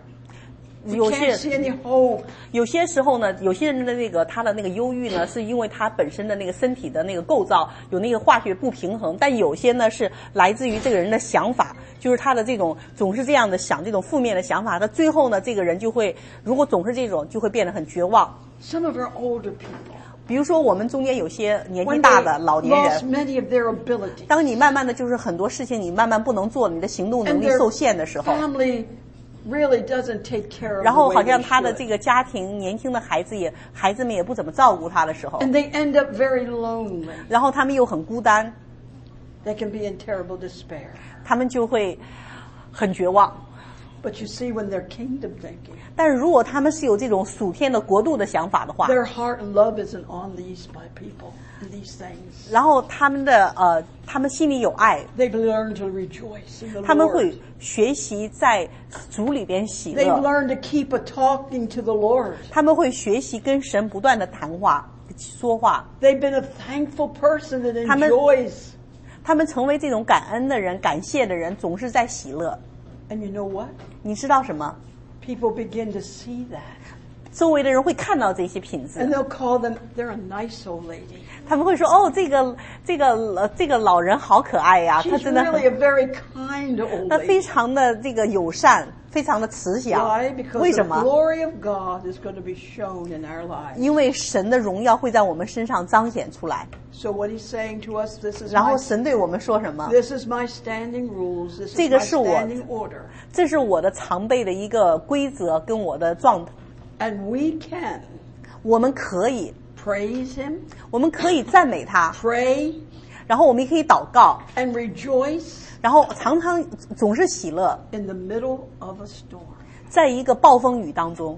Speaker 1: We
Speaker 2: 有
Speaker 1: can't
Speaker 2: 些
Speaker 1: see any hope.
Speaker 2: 有些时候呢，有些人的那个他的那个忧郁呢，是因为他本身的那个身体的那个构造有那个化学不平衡，但有些呢是来自于这个人的想法，就是他的这种总是这样的想这种负面的想法，他最后呢这个人就会如果总是这种就会变得很绝望。
Speaker 1: Some of our older people,
Speaker 2: 比如说我们中间有些年纪
Speaker 1: when
Speaker 2: 大
Speaker 1: they
Speaker 2: 的老年
Speaker 1: lost
Speaker 2: 人，
Speaker 1: many of their abilities,
Speaker 2: 当你慢慢的就是很多事情你慢慢不能做，你的行动能
Speaker 1: and
Speaker 2: 力
Speaker 1: their
Speaker 2: 受限的时候，
Speaker 1: family really doesn't take care of
Speaker 2: 然
Speaker 1: the
Speaker 2: 后
Speaker 1: way
Speaker 2: 好
Speaker 1: they
Speaker 2: 像他的
Speaker 1: should.
Speaker 2: 这个家庭年轻的孩子也孩子们也不怎么照顾他的时候，
Speaker 1: And they end up very lonely.
Speaker 2: 然后他们又很孤单，
Speaker 1: They can be in terrible despair.
Speaker 2: 他们就会很绝望。
Speaker 1: But you see, when they're kingdom thinking,
Speaker 2: 但是如果他们是有这种属天的国度的想法的话，
Speaker 1: their heart and love isn't on these by people and these things.
Speaker 2: 然后他们的呃，他们心里有爱，
Speaker 1: They've learned to rejoice in the
Speaker 2: 他们
Speaker 1: Lord.
Speaker 2: 会学习在主里边喜
Speaker 1: They've
Speaker 2: 乐，
Speaker 1: learned to keep a talking to the Lord.
Speaker 2: 他们会学习跟神不断的谈话说话，
Speaker 1: They've been a thankful person that
Speaker 2: 他们-
Speaker 1: enjoys.
Speaker 2: 他们成为这种感恩的人、感谢的人，总是在喜乐。
Speaker 1: And you know what?
Speaker 2: 你知道什么？
Speaker 1: People begin to see that.
Speaker 2: 周围的人会看到这些品
Speaker 1: And
Speaker 2: 质，
Speaker 1: they'll call them, they're a nice old lady.
Speaker 2: 他们会说：“哦，这个这个呃这个老人好可爱呀、他
Speaker 1: She's
Speaker 2: 真的
Speaker 1: really
Speaker 2: 很
Speaker 1: a very kind old
Speaker 2: 他非
Speaker 1: lady.
Speaker 2: 常的这个友善，非常的慈祥。
Speaker 1: Why? Because
Speaker 2: 为
Speaker 1: the
Speaker 2: 什么？
Speaker 1: glory of God is going to be shown in our lives.
Speaker 2: 因为神的荣耀会在我们身上彰显出来。
Speaker 1: So what he's saying to us, this is
Speaker 2: 然后
Speaker 1: my,
Speaker 2: 神对我们说什么？
Speaker 1: this is my standing rules. This is
Speaker 2: 这个
Speaker 1: my
Speaker 2: 是我-
Speaker 1: standing order.
Speaker 2: 这是我的常备的一个规则跟我的状态。
Speaker 1: And we can
Speaker 2: 我们可以，
Speaker 1: praise him,
Speaker 2: 我们可以赞美他，
Speaker 1: pray,
Speaker 2: 然后我们也可以祷告，
Speaker 1: and rejoice
Speaker 2: 然后常常总是喜乐，
Speaker 1: in the middle of a storm.
Speaker 2: 在一个暴风雨当中，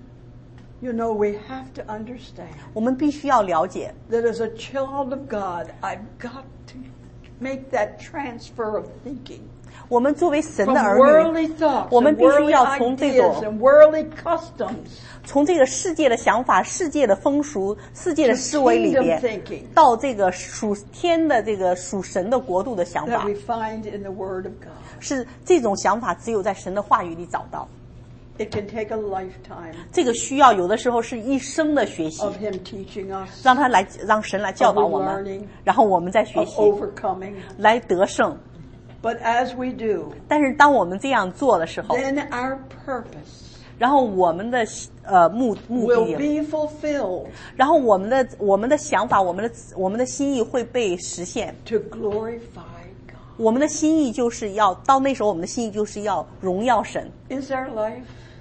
Speaker 1: You know, we have to understand
Speaker 2: 我们必须要了解，
Speaker 1: that as a child of God, I've got to make that transfer of thinking
Speaker 2: 我们作为神
Speaker 1: from
Speaker 2: 的儿
Speaker 1: worldly
Speaker 2: 女，
Speaker 1: thoughts
Speaker 2: 我们
Speaker 1: and
Speaker 2: 必须
Speaker 1: worldly
Speaker 2: 要从这
Speaker 1: ideas
Speaker 2: 种
Speaker 1: and worldly customs
Speaker 2: 从这个世界的想法、世界的风俗、世界的思维里
Speaker 1: to
Speaker 2: 边
Speaker 1: kingdom thinking
Speaker 2: 到这个属天的这个属神的国度的想
Speaker 1: that
Speaker 2: 法
Speaker 1: we，find in the Word of God.
Speaker 2: 是这种想法只有在神的话语里找到。
Speaker 1: It can take a lifetime
Speaker 2: 这个需要有的时候是一生的学习，
Speaker 1: of Him teaching us,
Speaker 2: 让他来让神来教导我
Speaker 1: Of
Speaker 2: 们
Speaker 1: learning，
Speaker 2: 然后我们再学
Speaker 1: of
Speaker 2: 习
Speaker 1: overcoming.
Speaker 2: 来得胜。
Speaker 1: But as we do,
Speaker 2: 但是当我们这样做的时候，
Speaker 1: then our purpose
Speaker 2: 然后我们的呃目目
Speaker 1: will
Speaker 2: 的，
Speaker 1: be fulfilled
Speaker 2: 然后我们的我们的想法，我们的我们的心意会被实现。
Speaker 1: to glorify God.
Speaker 2: 我们的心意就是要到那时候，我们的心意就是要荣耀神。
Speaker 1: Is our life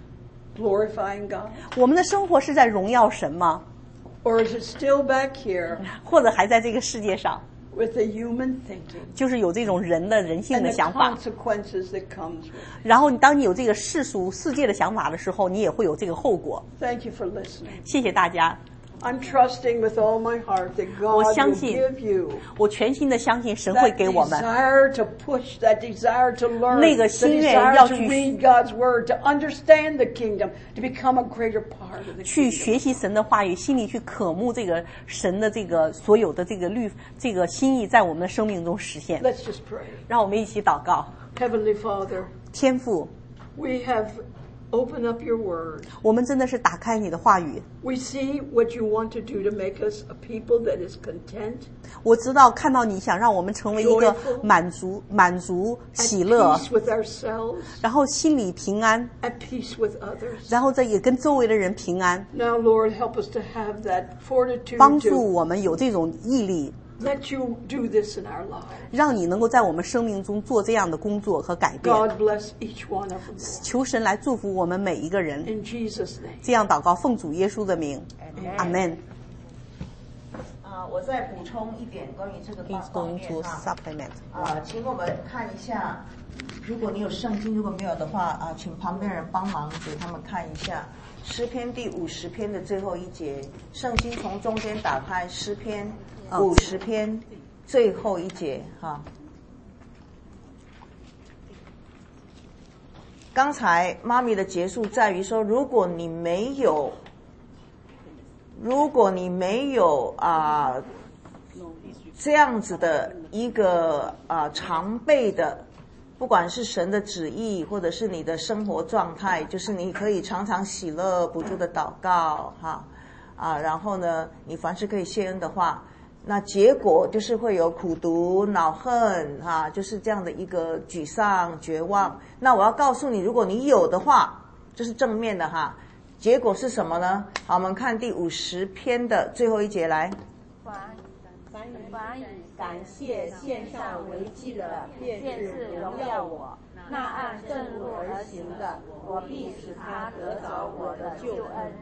Speaker 1: glorifying God?
Speaker 2: 我们的生活是在荣耀神吗？
Speaker 1: Or is it still back here
Speaker 2: 或者还在这个世界上，
Speaker 1: with the human thinking
Speaker 2: 就是有这种人的人性
Speaker 1: and
Speaker 2: 的
Speaker 1: the
Speaker 2: 想法？
Speaker 1: consequences that comes with it?
Speaker 2: 然后你当你有这个世俗世界的想法的时候，你也会有这个后果。
Speaker 1: Thank you for listening.
Speaker 2: 谢谢大家，
Speaker 1: I'm trusting with all my heart that
Speaker 2: 我
Speaker 1: God
Speaker 2: 相
Speaker 1: will
Speaker 2: 信
Speaker 1: give you
Speaker 2: 我全心的相信神会
Speaker 1: that
Speaker 2: 给我们
Speaker 1: desire to push, that desire to learn,
Speaker 2: 那个
Speaker 1: the
Speaker 2: 心愿
Speaker 1: desire
Speaker 2: 要
Speaker 1: to
Speaker 2: 去-
Speaker 1: read God's Word, to understand the kingdom, to become a greater part of the
Speaker 2: 去
Speaker 1: kingdom.
Speaker 2: 学习神的话语，心里去渴慕这个神的这个所有的这个律这个心意在我们的生命中实现。
Speaker 1: Let's just pray.
Speaker 2: 让我们一起祷告。
Speaker 1: Heavenly Father,
Speaker 2: 天父，
Speaker 1: we have opened up your Word.
Speaker 2: 我们真的是打开你的话语，
Speaker 1: We see what you want to do to make us a people that is content,
Speaker 2: 我知道看到你想让我们成为一个
Speaker 1: Joyful
Speaker 2: 满足、满足、
Speaker 1: at
Speaker 2: 喜乐，
Speaker 1: peace with ourselves,
Speaker 2: 然后心里平安，
Speaker 1: at peace with others.
Speaker 2: 然后这也跟周围的人平安，
Speaker 1: Now, Lord, help us to have that fortitude
Speaker 2: 帮助
Speaker 1: to
Speaker 2: 我们有这种毅力，
Speaker 1: let you do this in our lives.
Speaker 2: 让你能够在我们生命中做这样的工作和改变。
Speaker 1: God bless each one of them.
Speaker 2: 求神来祝福我们每一个人。
Speaker 1: In Jesus' name.
Speaker 2: 这样祷告，奉主耶稣的名，阿门。
Speaker 3: 啊啊，我再补充一点关于这个
Speaker 2: He's
Speaker 3: 方
Speaker 2: going
Speaker 3: 面
Speaker 2: to
Speaker 3: 哈。
Speaker 2: supplement.
Speaker 3: 啊，请我们看一下，如果你有圣经，如果没有的话啊，请旁边人帮忙给他们看一下诗篇第五十篇的最后一节。圣经从中间打开，诗篇五十篇最后一节哈。刚才妈咪的结束在于说，如果你没有，如果你没有啊、呃、这样子的一个啊、呃、常备的，不管是神的旨意，或者是你的生活状态，就是你可以常常喜乐不住的祷告哈啊，然后呢，你凡事可以谢恩的话，那结果就是会有苦毒、恼恨哈，就是这样的一个沮丧、绝望。那我要告诉你，如果你有的话，这是正面的哈。结果是什么呢？好，我们看第五十篇的最后一节来。
Speaker 4: 凡凡以感谢献上为祭的，便是荣耀我；那按正路而行的，我必使他得着我的救恩。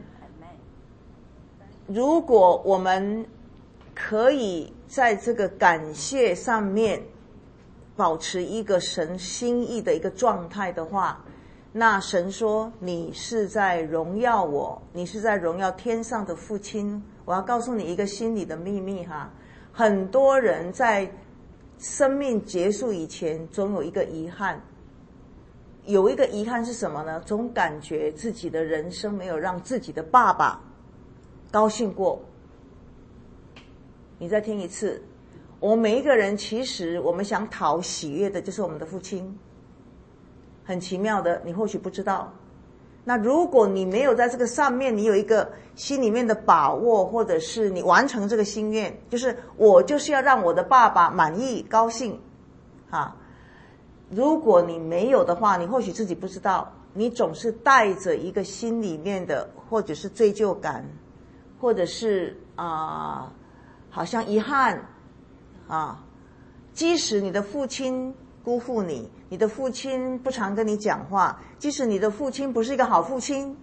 Speaker 3: 如果我们可以在这个感谢上面保持一个神心意的一个状态的话，那神说你是在荣耀我，你是在荣耀天上的父亲。我要告诉你一个心里的秘密哈，很多人在生命结束以前总有一个遗憾，有一个遗憾是什么呢？总感觉自己的人生没有让自己的爸爸高兴过。你再听一次，我们每一个人其实我们想讨喜悦的就是我们的父亲。很奇妙的，你或许不知道。那如果你没有在这个上面你有一个心里面的把握，或者是你完成这个心愿，就是我就是要让我的爸爸满意高兴啊。如果你没有的话，你或许自己不知道，你总是带着一个心里面的或者是罪疚感，或者是啊、呃、好像遗憾啊。即使你的父亲辜负你，你的父亲不常跟你讲话，即使你的父亲不是一个好父亲，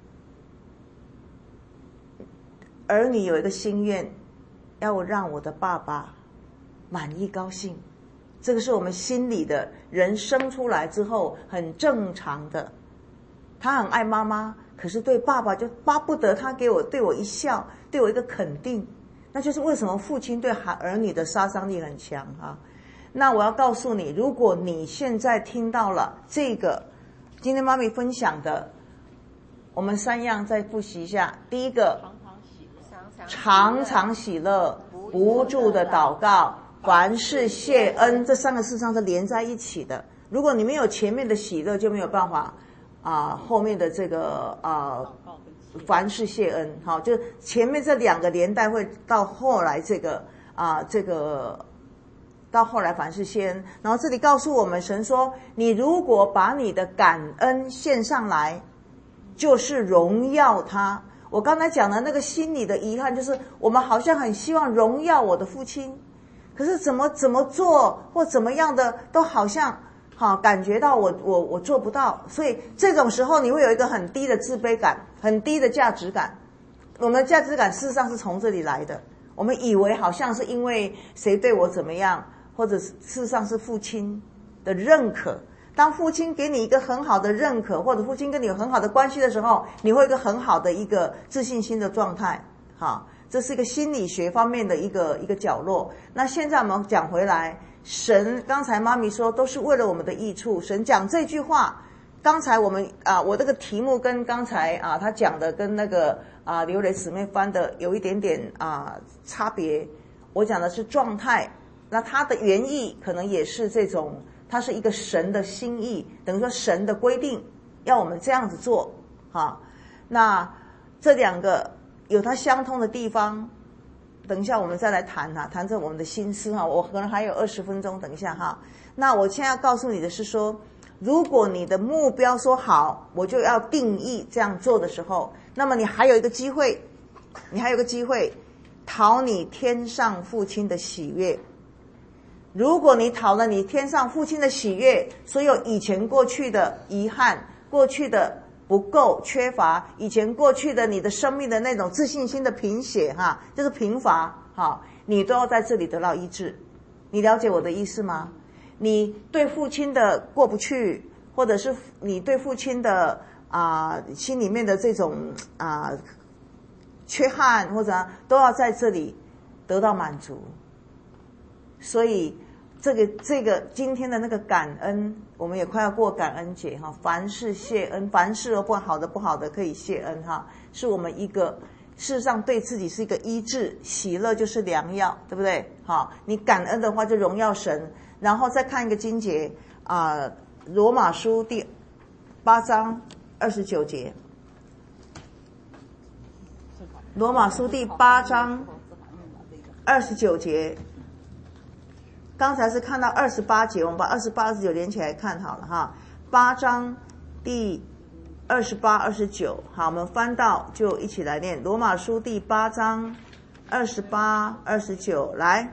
Speaker 3: 而你有一个心愿，要让我的爸爸满意高兴，这个是我们心里的人生出来之后很正常的。他很爱妈妈，可是对爸爸就巴不得他给我对我一笑，对我一个肯定。那就是为什么父亲对儿女的杀伤力很强啊。那我要告诉你，如果你现在听到了这个今天妈咪分享的，我们三样再复习一下。第一个，常常喜乐，不住的祷告，凡事谢恩，这三个事实上是连在一起的。如果你没有前面的喜乐，就没有办法啊、呃、后面的这个啊、呃、凡事谢恩。好，就前面这两个连带会到后来这个啊、呃、这个。到后来凡事谢恩，然后这里告诉我们，神说你如果把你的感恩献上来，就是荣耀他。我刚才讲的那个心里的遗憾，就是我们好像很希望荣耀我的父亲，可是怎么怎么做或怎么样的都好像好感觉到我我我做不到，所以这种时候你会有一个很低的自卑感，很低的价值感。我们的价值感事实上是从这里来的，我们以为好像是因为谁对我怎么样，或者事实上是父亲的认可。当父亲给你一个很好的认可，或者父亲跟你有很好的关系的时候，你会有一个很好的一个自信心的状态。好，这是一个心理学方面的一个一个角落。那现在我们讲回来，神刚才妈咪说都是为了我们的益处。神讲这句话，刚才我们啊，我这个题目跟刚才啊他讲的跟那个啊刘磊姊妹翻的有一点点啊差别。我讲的是状态。那它的原意可能也是这种，它是一个神的心意，等于说神的规定要我们这样子做哈。那这两个有它相通的地方，等一下我们再来谈哈，谈着我们的心思哈。我可能还有二十分钟，等一下哈。那我现在要告诉你的是说，如果你的目标说好，我就要定义这样做的时候，那么你还有一个机会，你还有一个机会讨你天上父亲的喜悦。如果你讨了你天上父亲的喜悦，所有以前过去的遗憾，过去的不够缺乏，以前过去的你的生命的那种自信心的贫血哈，就是贫乏好，你都要在这里得到医治。你了解我的意思吗？你对父亲的过不去，或者是你对父亲的啊、呃、心里面的这种啊、呃、缺憾或者都要在这里得到满足。所以这个这个今天的那个感恩，我们也快要过感恩节哈，凡事谢恩，凡事都不好的不好的可以谢恩哈，是我们一个事实上对自己是一个医治，喜乐就是良药，对不对？好，你感恩的话就荣耀神。然后再看一个经节啊，呃，罗马书第八章二十九节。罗马书第八章二十九节，刚才是看到二十八节，我们把二十八、二十九连起来看好了哈。八章第二十八、二十九，好，我们翻到就一起来念罗马书第八章二十八、二十九，来。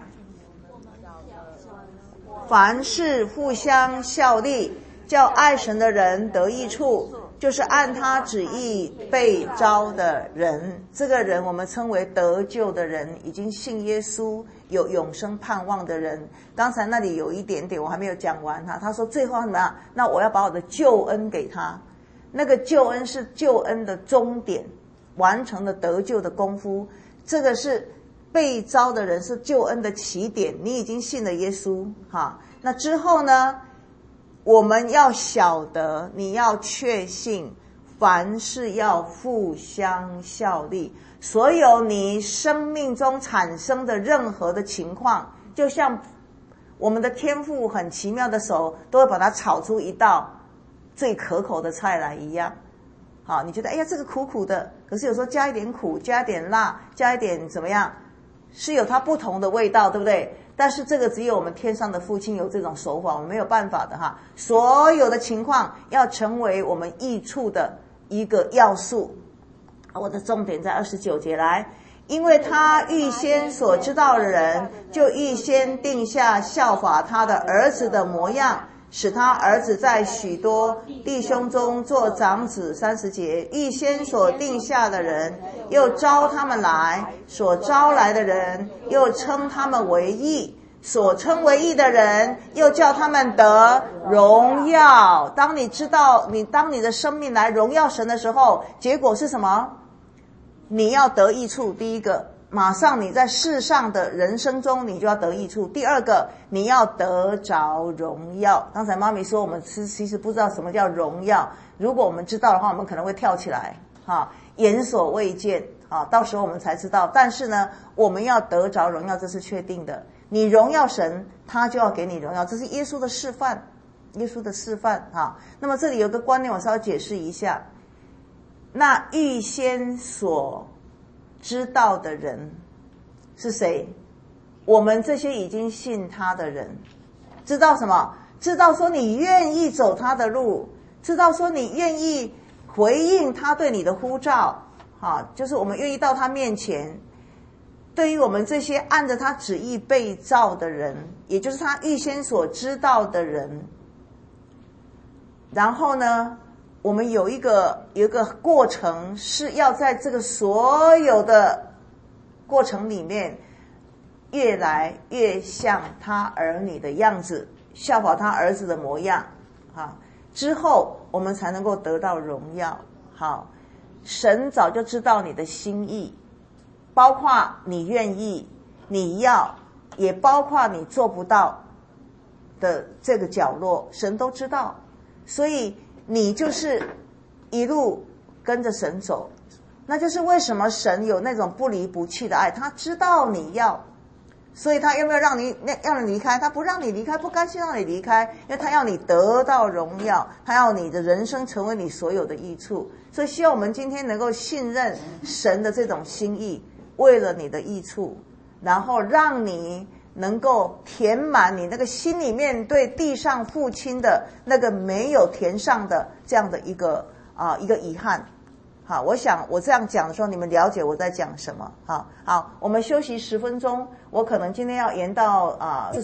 Speaker 3: 凡事互相效力，叫爱神的人得益处，就是按他旨意被召的人。这个人我们称为得救的人，已经信耶稣有永生盼望的人。刚才那里有一点点我还没有讲完哈，他说最后怎么样？那我要把我的救恩给他。那个救恩是救恩的终点，完成了得救的功夫。这个是被召的人，是救恩的起点，你已经信了耶稣哈。那之后呢，我们要晓得，你要确信，凡事要互相效力。所有你生命中产生的任何的情况，就像我们的天父很奇妙的手，都会把它炒出一道最可口的菜来一样。好，你觉得哎呀这个苦苦的，可是有时候加一点苦，加一点辣，加一点怎么样，是有它不同的味道，对不对？但是这个只有我们天上的父亲有这种手法，我们没有办法的哈。所有的情况要成为我们益处的一个要素。我的重点在二十九节来，因为他预先所知道的人，就预先定下效法他的儿子的模样，使他儿子在许多弟兄中做长子。三十节，预先所定下的人，又招他们来；所招来的人，又称他们为义；所称为义的人，又叫他们得荣耀。当你知道你当你的生命来荣耀神的时候，结果是什么？你要得益处。第一个，马上你在世上的人生中你就要得益处。第二个，你要得着荣耀。刚才妈咪说我们其实不知道什么叫荣耀，如果我们知道的话，我们可能会跳起来哈，眼所未见啊，到时候我们才知道。但是呢，我们要得着荣耀，这是确定的。你荣耀神，他就要给你荣耀，这是耶稣的示范，耶稣的示范啊。那么这里有个观念我稍微解释一下，那预先所知道的人是谁？我们这些已经信他的人，知道什么？知道说你愿意走他的路，知道说你愿意回应他对你的呼召，啊，就是我们愿意到他面前。对于我们这些按着他旨意被召的人，也就是他预先所知道的人，然后呢，我们有一个有一个过程，是要在这个所有的过程里面，越来越像他儿女的样子，效法他儿子的模样啊，之后我们才能够得到荣耀。好，神早就知道你的心意，包括你愿意，你要，也包括你做不到的这个角落，神都知道。所以你就是一路跟着神走，那就是为什么神有那种不离不弃的爱，他知道你要，所以他有没有让你让你离开？他不让你离开，不甘心让你离开，因为他要你得到荣耀，他要你的人生成为你所有的益处。所以希望我们今天能够信任神的这种心意，为了你的益处，然后让你能够填满你那个心里面对地上父亲的那个没有填上的这样的一个啊、呃、一个遗憾。好，我想我这样讲的时候，你们了解我在讲什么。好，好，我们休息十分钟，我可能今天要延到啊。呃